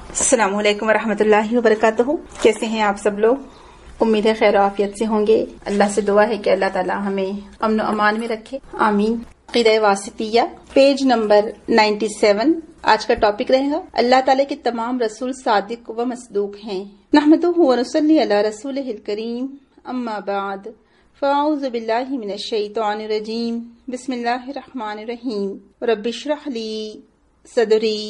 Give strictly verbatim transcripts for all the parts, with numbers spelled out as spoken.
السلام علیکم ورحمۃ اللہ وبرکاتہ. کیسے ہیں آپ سب لوگ؟ امید ہے خیر و عافیت سے ہوں گے. اللہ سے دعا ہے کہ اللہ تعالی ہمیں امن و امان میں رکھے، آمین. عقیدہ واسطیہ پیج نمبر سینتاسی. آج کا ٹاپک رہے گا اللہ تعالی کے تمام رسول صادق و مصدوق ہیں. نحمدہ و نصلی علی رسولہ الکریم، اما بعد فاعوذ باللہ من الشیطان الرجیم. بسم اللہ الرحمن الرحیم. رب اشرح لی صدری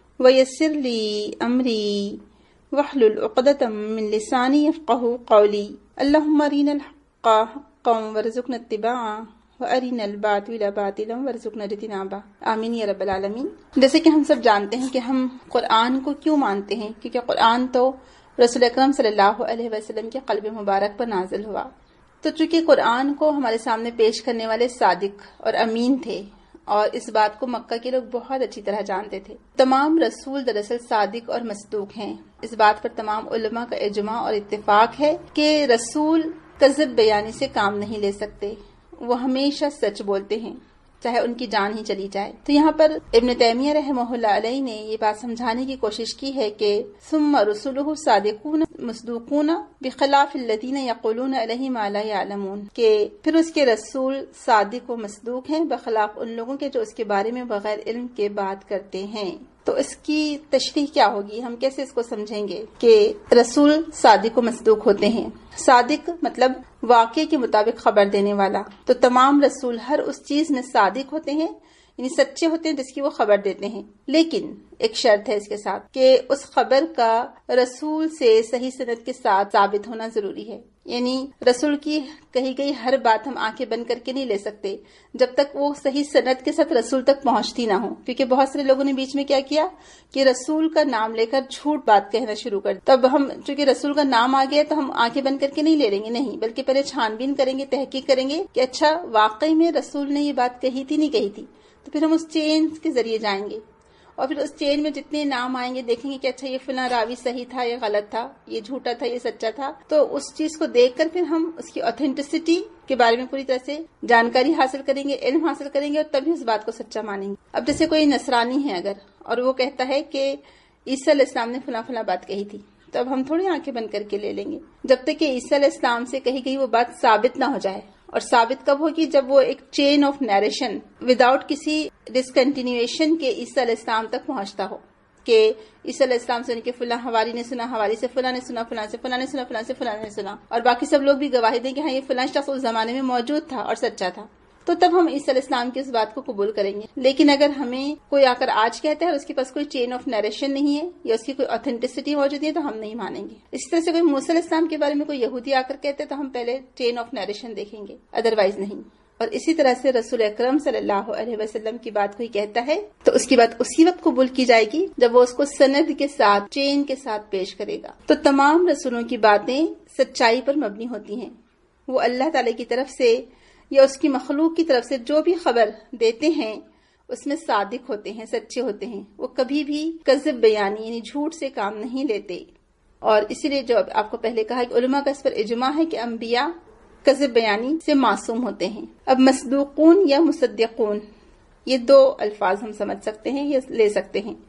ویسر لی امری واحلل عقدۃ من لسانی یفقهوا قولی. اللہم ارنا الحق حقا وارزقنا اتباعہ وارنا الباطل باطلا وارزقنا اجتنابہ، آمین یا رب العالمین. جیسے کہ ہم سب جانتے ہیں کہ ہم قرآن کو کیوں مانتے ہیں، کیونکہ قرآن تو رسول اکرم صلی اللہ علیہ وسلم کے قلب مبارک پر نازل ہوا. تو چونکہ قرآن کو ہمارے سامنے پیش کرنے والے صادق اور امین تھے، اور اس بات کو مکہ کے لوگ بہت اچھی طرح جانتے تھے. تمام رسول دراصل صادق اور مصدوق ہیں. اس بات پر تمام علماء کا اجماع اور اتفاق ہے کہ رسول کذب بیانی سے کام نہیں لے سکتے. وہ ہمیشہ سچ بولتے ہیں، چاہے ان کی جان ہی چلی جائے. تو یہاں پر ابن تیمیہ رحمہ اللہ علیہ نے یہ بات سمجھانے کی کوشش کی ہے کہ ثم رسولہ صادقون مصدوقون بخلاف الذین یقولون علیہ ما لا یعلمون، کہ پھر اس کے رسول صادق و مصدوق ہیں بخلاف ان لوگوں کے جو اس کے بارے میں بغیر علم کے بات کرتے ہیں. تو اس کی تشریح کیا ہوگی، ہم کیسے اس کو سمجھیں گے کہ رسول صادق و مصدوق ہوتے ہیں. صادق مطلب واقعے کے مطابق خبر دینے والا. تو تمام رسول ہر اس چیز میں صادق ہوتے ہیں، یعنی سچے ہوتے ہیں جس کی وہ خبر دیتے ہیں. لیکن ایک شرط ہے اس کے ساتھ کہ اس خبر کا رسول سے صحیح سند کے ساتھ ثابت ہونا ضروری ہے. یعنی رسول کی کہی گئی ہر بات ہم آنکھیں بند کر کے نہیں لے سکتے جب تک وہ صحیح سند کے ساتھ رسول تک پہنچتی نہ ہو. کیونکہ بہت سارے لوگوں نے بیچ میں کیا کیا کہ رسول کا نام لے کر جھوٹ بات کہنا شروع کر. تب ہم چونکہ رسول کا نام آ گیا تو ہم آنکھیں بند کر کے نہیں لے لیں گے، نہیں، بلکہ پہلے چھان بین کریں گے، تحقیق کریں گے کہ اچھا واقعی میں رسول نے یہ بات کہی تھی نہیں کہی تھی. تو پھر ہم اس چین کے ذریعے جائیں گے اور پھر اس چین میں جتنے نام آئیں گے دیکھیں گے کہ اچھا یہ فلاں راوی صحیح تھا، یہ غلط تھا، یہ جھوٹا تھا، یہ سچا تھا. تو اس چیز کو دیکھ کر پھر ہم اس کی اوتھینٹسٹی کے بارے میں پوری طرح سے جانکاری حاصل کریں گے، علم حاصل کریں گے، اور تبھی اس بات کو سچا مانیں گے. اب جیسے کوئی نصرانی ہے اگر، اور وہ کہتا ہے کہ عیسیٰ علیہ السلام نے فلاں فلاں بات کہی تھی، تو اب ہم تھوڑی آنکھیں بند کر کے لے لیں گے جب تک کہ عیسیٰ علیہ السلام سے کہی گئی وہ بات ثابت نہ ہو جائے. اور ثابت کب ہوگی؟ جب وہ ایک چین آف نیریشن وداؤٹ کسی ڈسکنٹینیویشن کے عیسیٰ علیہ السلام تک پہنچتا ہو، کہ عیسیٰ علیہ السلام سے ان کے فلاں حواری نے سنا، حواری سے فلاں نے سنا، فلاں سے فلاں نے سنا، فلاں سے فلاں نے سنا، اور باقی سب لوگ بھی گواہی دیں کہ ہاں یہ فلاں شخص اس زمانے میں موجود تھا اور سچا تھا. تو تب ہم عیسیٰ علیہ السلام کی اس بات کو قبول کریں گے. لیکن اگر ہمیں کوئی آ کر آج کہتا ہے اور اس کے پاس کوئی چین آف نیریشن نہیں ہے یا اس کی کوئی اوتھینٹسٹی موجود ہے تو ہم نہیں مانیں گے. اسی طرح سے کوئی موسیٰ علیہ السلام کے بارے میں کوئی یہودی آ کر کہتے تو ہم پہلے چین آف نیریشن دیکھیں گے، ادروائز نہیں. اور اسی طرح سے رسول اکرم صلی اللہ علیہ وسلم کی بات کوئی کہتا ہے تو اس کی بات اسی وقت قبول کی جائے گی جب وہ اس کو سند کے ساتھ، چین کے ساتھ پیش کرے گا. تو تمام رسولوں کی باتیں سچائی پر مبنی ہوتی ہیں. وہ اللہ تعالی کی طرف سے یا اس کی مخلوق کی طرف سے جو بھی خبر دیتے ہیں اس میں صادق ہوتے ہیں، سچے ہوتے ہیں. وہ کبھی بھی کذب بیانی یعنی جھوٹ سے کام نہیں لیتے. اور اسی لیے جو آپ کو پہلے کہا کہ علماء کا اس پر اجماع ہے کہ انبیاء کذب بیانی سے معصوم ہوتے ہیں. اب مصدوقون یا مصدقون یہ دو الفاظ ہم سمجھ سکتے ہیں یا لے سکتے ہیں.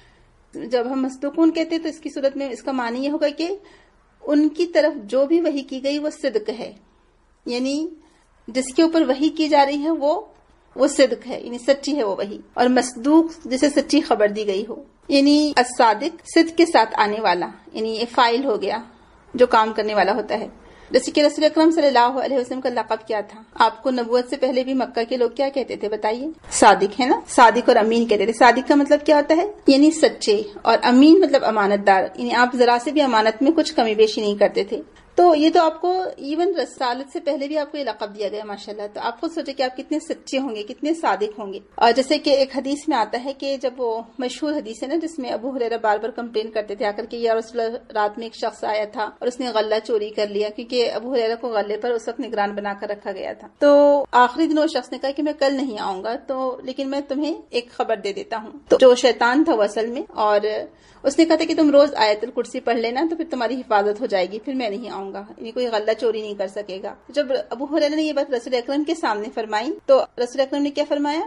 جب ہم مصدوقون کہتے ہیں تو اس کی صورت میں اس کا معنی یہ ہوگا کہ ان کی طرف جو بھی وحی کی گئی وہ صدق ہے، یعنی جس کے اوپر وحی کی جا رہی ہے وہ وہ صدق ہے، یعنی سچی ہے وہ وحی. اور مصدوق جسے سچی خبر دی گئی ہو، یعنی الصادق صدق کے ساتھ آنے والا، یعنی یہ فاعل ہو گیا جو کام کرنے والا ہوتا ہے. جیسے کہ رسول اکرم صلی اللہ علیہ وسلم کا لقب کیا تھا؟ آپ کو نبوت سے پہلے بھی مکہ کے لوگ کیا کہتے تھے بتائیے؟ صادق، ہے نا؟ صادق اور امین کہتے تھے. صادق کا مطلب کیا ہوتا ہے؟ یعنی سچے. اور امین مطلب امانت دار، یعنی آپ ذرا سے بھی امانت میں کچھ کمی بیشی نہیں کرتے تھے. تو یہ تو آپ کو ایون رسالت سے پہلے بھی آپ کو یہ لقب دیا گیا ماشاءاللہ. تو آپ خود سوچے کہ آپ کتنے سچے ہوں گے، کتنے صادق ہوں گے. اور جیسے کہ ایک حدیث میں آتا ہے کہ جب وہ مشہور حدیث ہے نا جس میں ابو ہریرہ بار بار کمپلین کرتے تھے آ کر کے یا رسول اللہ رات میں ایک شخص آیا تھا اور اس نے غلہ چوری کر لیا، کیونکہ ابو ہریرہ کو غلے پر اس وقت نگران بنا کر رکھا گیا تھا. تو آخری دن وہ شخص نے کہا کہ میں کل نہیں آؤں گا، تو لیکن میں تمہیں ایک خبر دے دیتا ہوں. تو جو شیطان تھا وہ اصل میں، اور اس نے کہا تھا کہ تم روز آیت الکرسی پڑھ لینا تو پھر تمہاری حفاظت ہو جائے گی، پھر میں نہیں آؤں گا، یعنی کوئی غلہ چوری نہیں کر سکے گا. جب ابو ہریرہ نے یہ بات رسول اکرم کے سامنے فرمائی تو رسول اکرم نے کیا فرمایا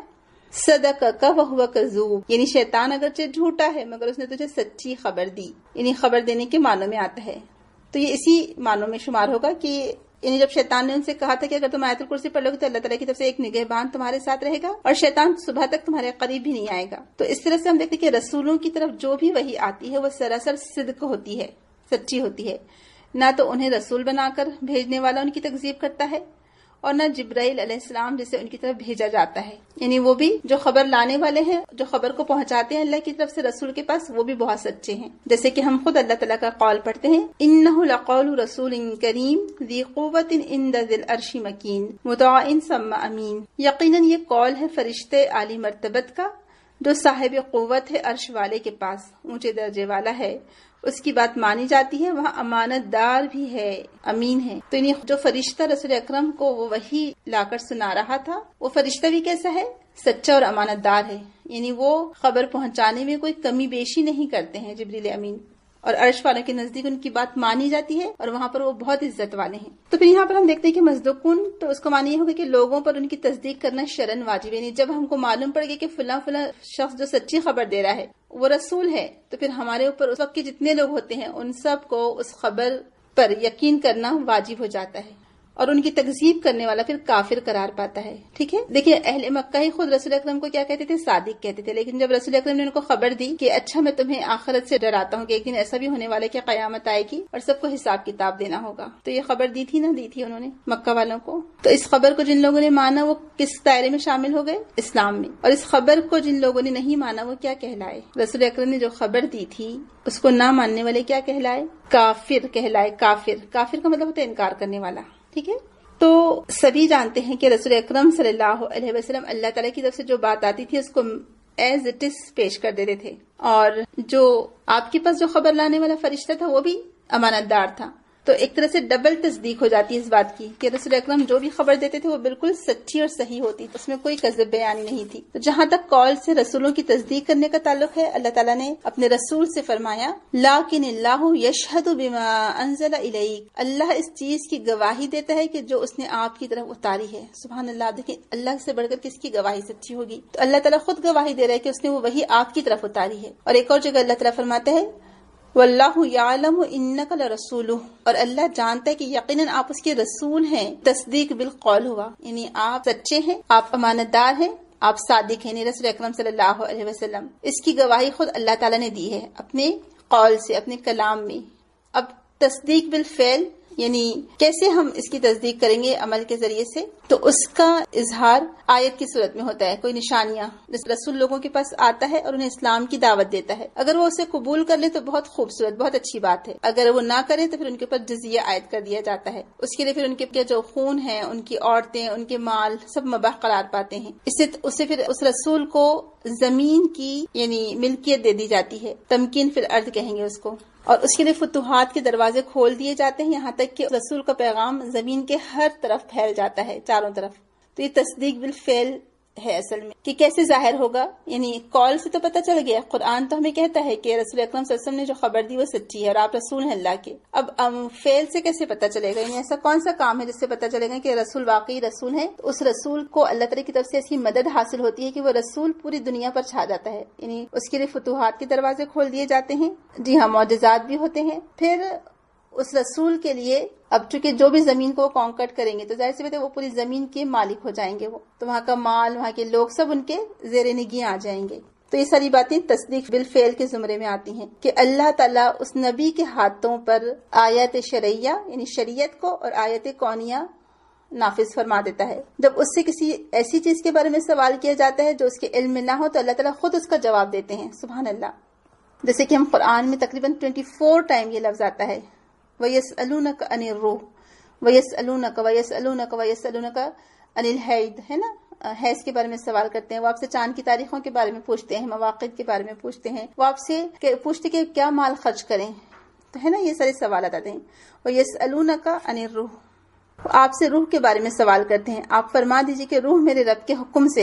صدقک وہو کذوب، یعنی شیطان اگرچہ جھوٹا ہے مگر اس نے تجھے سچی خبر دی، یعنی خبر دینے کے معنوں میں آتا ہے. تو یہ اسی معنوں میں شمار ہوگا کہ یعنی جب شیطان نے ان سے کہا تھا کہ اگر تم آیت الکرسی پڑھ لو گے تو اللہ تعالیٰ کی طرف سے ایک نگہبان تمہارے ساتھ رہے گا اور شیطان صبح تک تمہارے قریب بھی نہیں آئے گا. تو اس طرح سے ہم دیکھتے ہیں کہ رسولوں کی طرف جو بھی وحی آتی ہے وہ سراسر صدق ہوتی ہے، سچی ہوتی ہے. نہ تو انہیں رسول بنا کر بھیجنے والا ان کی تکذیب کرتا ہے اور نہ جبرائیل علیہ السلام جسے ان کی طرف بھیجا جاتا ہے، یعنی وہ بھی جو خبر لانے والے ہیں، جو خبر کو پہنچاتے ہیں اللہ کی طرف سے رسول کے پاس، وہ بھی بہت سچے ہیں. جیسے کہ ہم خود اللہ تعالیٰ کا قول پڑھتے ہیں، انہ لقول رسول کریم ذی قوت عند ذی العرش مکین مطاع ثم امین، یقیناً یہ قول ہے فرشتے عالی مرتبت کا جو صاحب قوت ہے عرش والے کے پاس، اونچے درجے والا ہے، اس کی بات مانی جاتی ہے، وہاں امانت دار بھی ہے، امین ہے. تو یعنی جو فرشتہ رسول اکرم کو وہ وحی لا کر سنا رہا تھا، وہ فرشتہ بھی کیسا ہے؟ سچا اور امانت دار ہے، یعنی وہ خبر پہنچانے میں کوئی کمی بیشی نہیں کرتے ہیں جبریل امین، اور عرش والوں کے نزدیک ان کی بات مانی جاتی ہے اور وہاں پر وہ بہت عزت والے ہیں. تو پھر یہاں پر ہم دیکھتے ہیں کہ مصدوقون، تو اس کو معنی یہ ہوگا کہ لوگوں پر ان کی تصدیق کرنا شرعاً واجب ہے. یعنی جب ہم کو معلوم پڑ گیا کہ فلاں فلاں شخص جو سچی خبر دے رہا ہے وہ رسول ہے، تو پھر ہمارے اوپر اس وقت کے جتنے لوگ ہوتے ہیں ان سب کو اس خبر پر یقین کرنا واجب ہو جاتا ہے، اور ان کی تکذیب کرنے والا پھر کافر قرار پاتا ہے. ٹھیک ہے، دیکھیے اہل مکہ ہی خود رسول اکرم کو کیا کہتے تھے؟ صادق کہتے تھے. لیکن جب رسول اکرم نے ان کو خبر دی کہ اچھا میں تمہیں آخرت سے ڈراتا ہوں کہ ایک دن ایسا بھی ہونے والا ہے کہ قیامت آئے گی اور سب کو حساب کتاب دینا ہوگا، تو یہ خبر دی تھی نہ دی تھی انہوں نے مکہ والوں کو. تو اس خبر کو جن لوگوں نے مانا وہ کس دائرے میں شامل ہو گئے؟ اسلام میں. اور اس خبر کو جن لوگوں نے نہیں مانا وہ کیا کہلائے؟ رسول اکرم نے جو خبر دی تھی اس کو نہ ماننے والے کیا کہلائے؟ کافر کہلائے. کافر کافر کا مطلب ہوتا ہے انکار کرنے والا. ٹھیک ہے، تو سبھی جانتے ہیں کہ رسول اکرم صلی اللہ علیہ وسلم اللہ تعالیٰ کی طرف سے جو بات آتی تھی اس کو ایز اٹ از پیش کر دیتے تھے، اور جو آپ کے پاس جو خبر لانے والا فرشتہ تھا وہ بھی امانت دار تھا. تو ایک طرح سے ڈبل تصدیق ہو جاتی ہے اس بات کی کہ رسول اکرم جو بھی خبر دیتے تھے وہ بالکل سچی اور صحیح ہوتی، اس میں کوئی کذب بیانی نہیں تھی. تو جہاں تک قول سے رسولوں کی تصدیق کرنے کا تعلق ہے، اللہ تعالیٰ نے اپنے رسول سے فرمایا لیکن اللہ یشہد بما انزل الیک، اللہ اس چیز کی گواہی دیتا ہے کہ جو اس نے آپ کی طرف اتاری ہے. سبحان اللہ، دیکھیں اللہ سے بڑھ کر کس کی گواہی سچی ہوگی؟ تو اللہ تعالیٰ خود گواہی دے رہا ہے کہ اس نے وہ وحی آپ کی طرف اتاری ہے. اور ایک اور جگہ اللہ تعالیٰ فرماتے ہیں واللہ یعلم انک لرسولہ، اور اللہ جانتا ہے کہ یقیناً آپ اس کے رسول ہیں. تصدیق بالقول ہوا، یعنی آپ سچے ہیں، آپ امانت دار ہیں، آپ صادق ہیں. رسول اکرم صلی اللہ علیہ وسلم اس کی گواہی خود اللہ تعالیٰ نے دی ہے اپنے قول سے، اپنے کلام میں. اب تصدیق بالفعل یعنی کیسے ہم اس کی تصدیق کریں گے عمل کے ذریعے سے؟ تو اس کا اظہار آیت کی صورت میں ہوتا ہے. کوئی نشانیاں رسول لوگوں کے پاس آتا ہے اور انہیں اسلام کی دعوت دیتا ہے، اگر وہ اسے قبول کر لیں تو بہت خوبصورت، بہت اچھی بات ہے. اگر وہ نہ کریں تو پھر ان کے اوپر جزیہ عائد کر دیا جاتا ہے. اس کے لیے پھر ان کے جو خون ہے، ان کی عورتیں، ان کے مال سب مباح قرار پاتے ہیں. اس سے اسے پھر اس رسول کو زمین کی یعنی ملکیت دے دی جاتی ہے، تمکین فی الارض کہیں گے اس کو، اور اس کے لیے فتوحات کے دروازے کھول دیے جاتے ہیں، یہاں تک کہ رسول کا پیغام زمین کے ہر طرف پھیل جاتا ہے، چاروں طرف. تو یہ تصدیق بالفعل ہے اصل میں کہ کیسے ظاہر ہوگا. یعنی قول سے تو پتہ چل گیا، قرآن تو ہمیں کہتا ہے کہ رسول اکرم صلی اللہ علیہ وسلم نے جو خبر دی وہ سچی ہے اور آپ رسول ہیں اللہ کے. اب فعل سے کیسے پتہ چلے گا؟ یعنی ایسا کون سا کام ہے جس سے پتہ چلے گا کہ رسول واقعی رسول ہے؟ تو اس رسول کو اللہ تعالیٰ کی طرف سے ایسی مدد حاصل ہوتی ہے کہ وہ رسول پوری دنیا پر چھا جاتا ہے، یعنی اس کے لیے فتوحات کے دروازے کھول دیے جاتے ہیں. جی ہاں، معجزات بھی ہوتے ہیں. پھر اس رسول کے لیے اب چونکہ جو بھی زمین کو وہ کانکرٹ کریں گے تو ظاہر سی بات ہے وہ پوری زمین کے مالک ہو جائیں گے، وہ تو وہاں کا مال، وہاں کے لوگ سب ان کے زیر نگیں آ جائیں گے. تو یہ ساری باتیں تصدیق بالفعل کے زمرے میں آتی ہیں کہ اللہ تعالیٰ اس نبی کے ہاتھوں پر آیات شرعیہ یعنی شریعت کو اور آیات کونیہ نافذ فرما دیتا ہے. جب اس سے کسی ایسی چیز کے بارے میں سوال کیا جاتا ہے جو اس کے علم میں نہ ہو تو اللہ تعالیٰ خود اس کا جواب دیتے ہیں. سبحان اللہ. جیسے کہ ہم قرآن میں تقریباً چوبیس ٹائم یہ لفظ آتا ہے وَيَسْأَلُونَكَ عَنِ الرُّوحِ وَيَسْأَلُونَكَ وَيَسْأَلُونَكَ وَيَسْأَلُونَكَ عَنِ الْحَيْضِ، ہے نا، حیض کے بارے میں سوال کرتے ہیں. وہ آپ سے چاند کی تاریخوں کے بارے میں پوچھتے ہیں، مواقع کے بارے میں پوچھتے ہیں. وہ آپ سے پوچھتے کہ کیا مال خرچ کریں، تو ہے نا یہ سارے سوالات آتے ہیں. وَيَسْأَلُونَكَ عَنِ الرُّوحِ، آپ سے روح کے بارے میں سوال کرتے ہیں. آپ فرما دیجئے کہ روح میرے رب کے حکم سے ہے.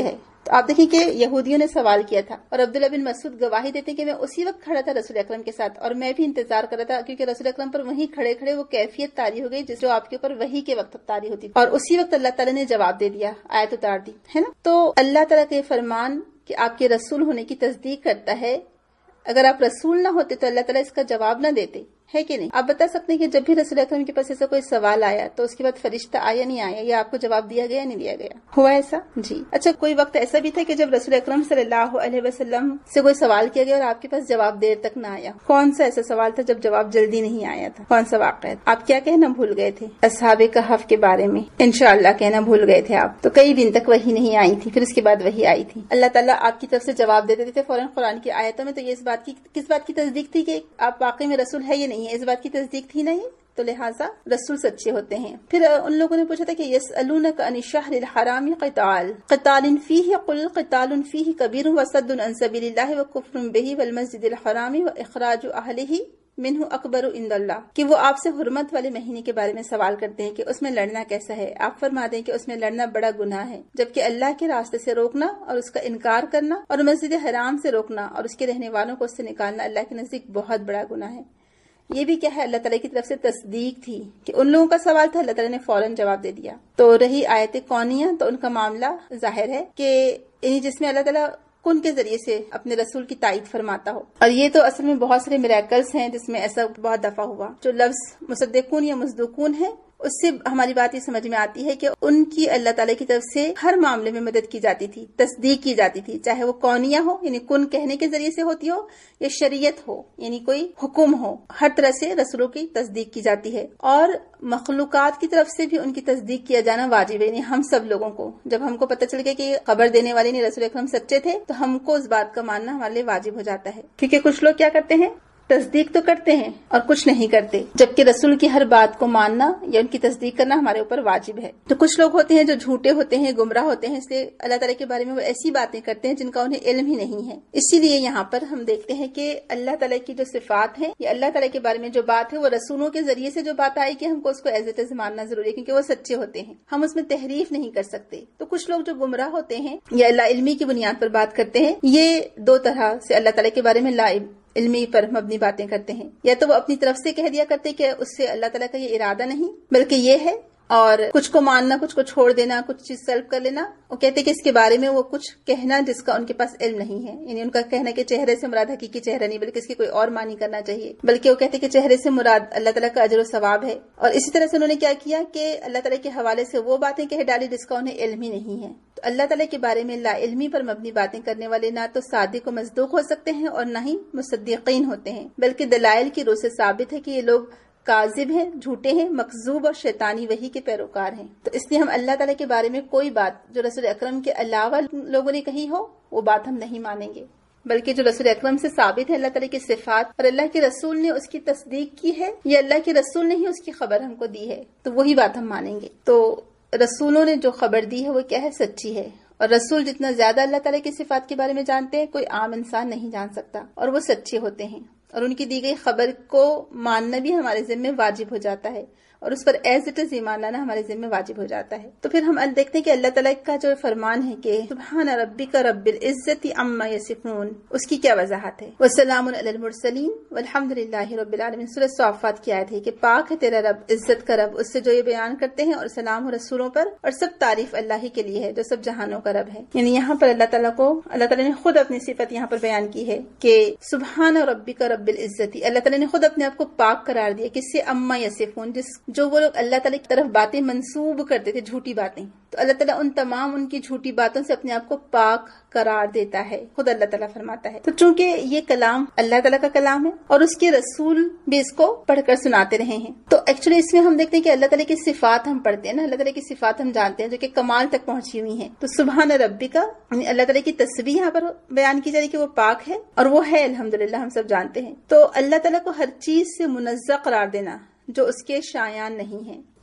تو آپ دیکھیں کہ یہودیوں نے سوال کیا تھا اور عبداللہ بن مسعود گواہی دیتے ہیں کہ میں اسی وقت کھڑا تھا رسول اکرم کے ساتھ اور میں بھی انتظار کر رہا تھا، کیونکہ رسول اکرم پر وہیں کھڑے کھڑے وہ کیفیت طاری ہو گئی جس جو آپ کے اوپر وحی کے وقت طاری ہوتی، اور اسی وقت اللہ تعالیٰ نے جواب دے دیا، آیت اتار دی ہے نا۔ تو اللہ تعالیٰ کا یہ فرمان کہ آپ کے رسول ہونے کی تصدیق کرتا ہے، اگر آپ رسول نہ ہوتے تو اللہ تعالیٰ اس کا جواب نہ دیتے، ہے کہ نہیں؟ آپ بتا سکتے ہیں کہ جب بھی رسول اکرم کے پاس ایسا کوئی سوال آیا تو اس کے بعد فرشتہ آیا نہیں آیا، یا آپ کو جواب دیا گیا نہیں دیا گیا، ہوا ایسا؟ جی اچھا، کوئی وقت ایسا بھی تھا کہ جب رسول اکرم صلی اللہ علیہ وسلم سے کوئی سوال کیا گیا اور آپ کے پاس جواب دیر تک نہ آیا؟ کون سا ایسا سوال تھا جب جواب جلدی نہیں آیا تھا؟ کون سا واقعہ ہے؟ آپ کیا کہنا بھول گئے تھے؟ اصحاب کہف کے بارے میں انشاءاللہ کہنا بھول گئے تھے آپ، تو کئی دن تک وہی نہیں آئی تھی، پھر اس کے بعد وہی آئی تھی، اللہ تعالیٰ آپ کی طرف سے جواب دے دیتے تھے فوراً قرآن کی آیتوں میں۔ تو یہ اس بات کی کس بات کی تصدیق تھی کہ آپ واقعی میں رسول ہے یا نہیں ہے، اس بات کی تصدیق تھی نہیں، تو لہٰذا رسول سچے ہوتے ہیں۔ پھر ان لوگوں نے پوچھا تھا کہ یسألونک عن الشہر الحرام قتال قتال فیہ قل قتال فیہ کبیر وصد عن سبیل اللہ وکفر بہ والمسجد الحرام واخراج اہلہ منہ اکبر عند اللہ، کہ وہ آپ سے حرمت والے مہینے کے بارے میں سوال کرتے ہیں کہ اس میں لڑنا کیسا ہے، آپ فرما دیں کہ اس میں لڑنا بڑا گناہ ہے، جبکہ اللہ کے راستے سے روکنا اور اس کا انکار کرنا اور مسجد حرام سے روکنا اور اس کے رہنے والوں کو اس سے نکالنا اللہ کے نزدیک بہت بڑا گناہ ہے۔ یہ بھی کیا ہے، اللہ تعالیٰ کی طرف سے تصدیق تھی کہ ان لوگوں کا سوال تھا، اللہ تعالیٰ نے فوراً جواب دے دیا۔ تو رہی آیت کونیہ، تو ان کا معاملہ ظاہر ہے کہ یعنی جس میں اللہ تعالیٰ کن کے ذریعے سے اپنے رسول کی تائید فرماتا ہو، اور یہ تو اصل میں بہت سارے میراکلز ہیں جس میں ایسا بہت دفعہ ہوا۔ جو لفظ مصدقون یا مصدوقون ہے اس سے ہماری بات یہ سمجھ میں آتی ہے کہ ان کی اللہ تعالیٰ کی طرف سے ہر معاملے میں مدد کی جاتی تھی، تصدیق کی جاتی تھی، چاہے وہ کونیہ ہو یعنی کن کہنے کے ذریعے سے ہوتی ہو، یا شریعت ہو یعنی کوئی حکم ہو، ہر طرح سے رسولوں کی تصدیق کی جاتی ہے۔ اور مخلوقات کی طرف سے بھی ان کی تصدیق کیا جانا واجب ہے، یعنی ہم سب لوگوں کو جب ہم کو پتہ چل گیا کہ خبر دینے والے نے رسول اکرم سچے تھے تو ہم کو اس بات کا ماننا ہمارے لیے واجب ہو جاتا ہے، کیونکہ کچھ لوگ کیا کرتے ہیں، تصدیق تو کرتے ہیں اور کچھ نہیں کرتے، جبکہ رسول کی ہر بات کو ماننا یا ان کی تصدیق کرنا ہمارے اوپر واجب ہے۔ تو کچھ لوگ ہوتے ہیں جو جھوٹے ہوتے ہیں، گمراہ ہوتے ہیں، اس لیے اللہ تعالیٰ کے بارے میں وہ ایسی باتیں کرتے ہیں جن کا انہیں علم ہی نہیں ہے۔ اسی لیے یہاں پر ہم دیکھتے ہیں کہ اللہ تعالیٰ کی جو صفات ہیں یا اللہ تعالیٰ کے بارے میں جو بات ہے وہ رسولوں کے ذریعے سے جو بات آئی کہ ہم کو اس کو ایز اٹ از ماننا ضروری ہے، کیونکہ وہ سچے ہوتے ہیں، ہم اس میں تحریف نہیں کر سکتے۔ تو کچھ لوگ جو گمراہ ہوتے ہیں یا لا علمی کی بنیاد پر بات کرتے ہیں، یہ دو طرح سے اللہ تعالیٰ کے بارے میں لا علمی پر مبنی باتیں کرتے ہیں، یا تو وہ اپنی طرف سے کہہ دیا کرتے کہ اس سے اللہ تعالیٰ کا یہ ارادہ نہیں بلکہ یہ ہے، اور کچھ کو ماننا، کچھ کو چھوڑ دینا، کچھ چیز سلب کر لینا، وہ کہتے کہ اس کے بارے میں وہ کچھ کہنا جس کا ان کے پاس علم نہیں ہے، یعنی ان کا کہنا کہ چہرے سے مراد حقیقی چہرہ نہیں بلکہ اس کی کوئی اور معنی کرنا چاہیے، بلکہ وہ کہتے کہ چہرے سے مراد اللہ تعالیٰ کا اجر و ثواب ہے۔ اور اسی طرح سے انہوں نے کیا کیا کہ اللہ تعالیٰ کے حوالے سے وہ باتیں کہہ ڈالی جس کا انہیں علم ہی نہیں ہے۔ تو اللہ تعالیٰ کے بارے میں لا علمی پر مبنی باتیں کرنے والے نہ تو صادق و مصدوق ہو سکتے ہیں اور نہ ہی مصدقین ہوتے ہیں، بلکہ دلائل کی روح سے ثابت ہے کہ یہ لوگ کاذب ہیں، جھوٹے ہیں، مکذوب اور شیطانی وحی کے پیروکار ہیں۔ تو اس لیے ہم اللہ تعالیٰ کے بارے میں کوئی بات جو رسول اکرم کے علاوہ لوگوں نے کہی ہو وہ بات ہم نہیں مانیں گے، بلکہ جو رسول اکرم سے ثابت ہے اللہ تعالیٰ کی صفات اور اللہ کے رسول نے اس کی تصدیق کی ہے یا اللہ کے رسول نے ہی اس کی خبر ہم کو دی ہے تو وہی بات ہم مانیں گے۔ تو رسولوں نے جو خبر دی ہے وہ کیا ہے، سچی ہے، اور رسول جتنا زیادہ اللہ تعالیٰ کی صفات کے بارے میں جانتے ہیں کوئی عام انسان نہیں جان سکتا، اور وہ سچے ہوتے ہیں، اور ان کی دی گئی خبر کو ماننا بھی ہمارے ذمہ واجب ہو جاتا ہے، اور اس پر ایز اٹ از ایمان لانا ہمارے ذمہ واجب ہو جاتا ہے۔ تو پھر ہم دیکھتے ہیں کہ اللہ تعالیٰ کا جو فرمان ہے کہ سبحان ربک رب العزت عما یصفون، اس کی کیا وضاحت ہے، وسلام علی المرسلین والحمد للہ رب العالمین۔ سورۃ الصافات کی آیت ہے کہ پاک ہے تیرا رب، عزت کا رب، اس سے جو یہ بیان کرتے ہیں، اور سلام رسولوں پر، اور سب تعریف اللہ ہی کے لیے ہے جو سب جہانوں کا رب ہے۔ یعنی یہاں پر اللہ تعالیٰ کو اللہ تعالیٰ نے خود اپنی صفت یہاں پر بیان کی ہے کہ سبحان ربک رب العزت، اللہ تعالیٰ نے خود اپنے آپ کو پاک قرار دیا، کس سے، عما یصفون، جس جو وہ لوگ اللہ تعالیٰ کی طرف باتیں منسوب کرتے تھے، جھوٹی باتیں، تو اللہ تعالیٰ ان تمام ان کی جھوٹی باتوں سے اپنے آپ کو پاک قرار دیتا ہے، خود اللہ تعالیٰ فرماتا ہے۔ تو چونکہ یہ کلام اللہ تعالیٰ کا کلام ہے اور اس کے رسول بھی اس کو پڑھ کر سناتے رہے ہیں، تو ایکچولی اس میں ہم دیکھتے ہیں کہ اللہ تعالیٰ کی صفات ہم پڑھتے ہیں نا، اللہ تعالیٰ کی صفات ہم جانتے ہیں جو کہ کمال تک پہنچی ہوئی ہیں۔ تو سبحان ربک یعنی اللہ تعالیٰ کی تسبیح یہاں پر بیان کی جا رہی کہ وہ پاک ہے، اور وہ ہے الحمدللہ، ہم سب جانتے ہیں۔ تو اللہ تعالیٰ کو ہر چیز سے منزہ قرار دینا جو اس کے شایان نہیں ہے،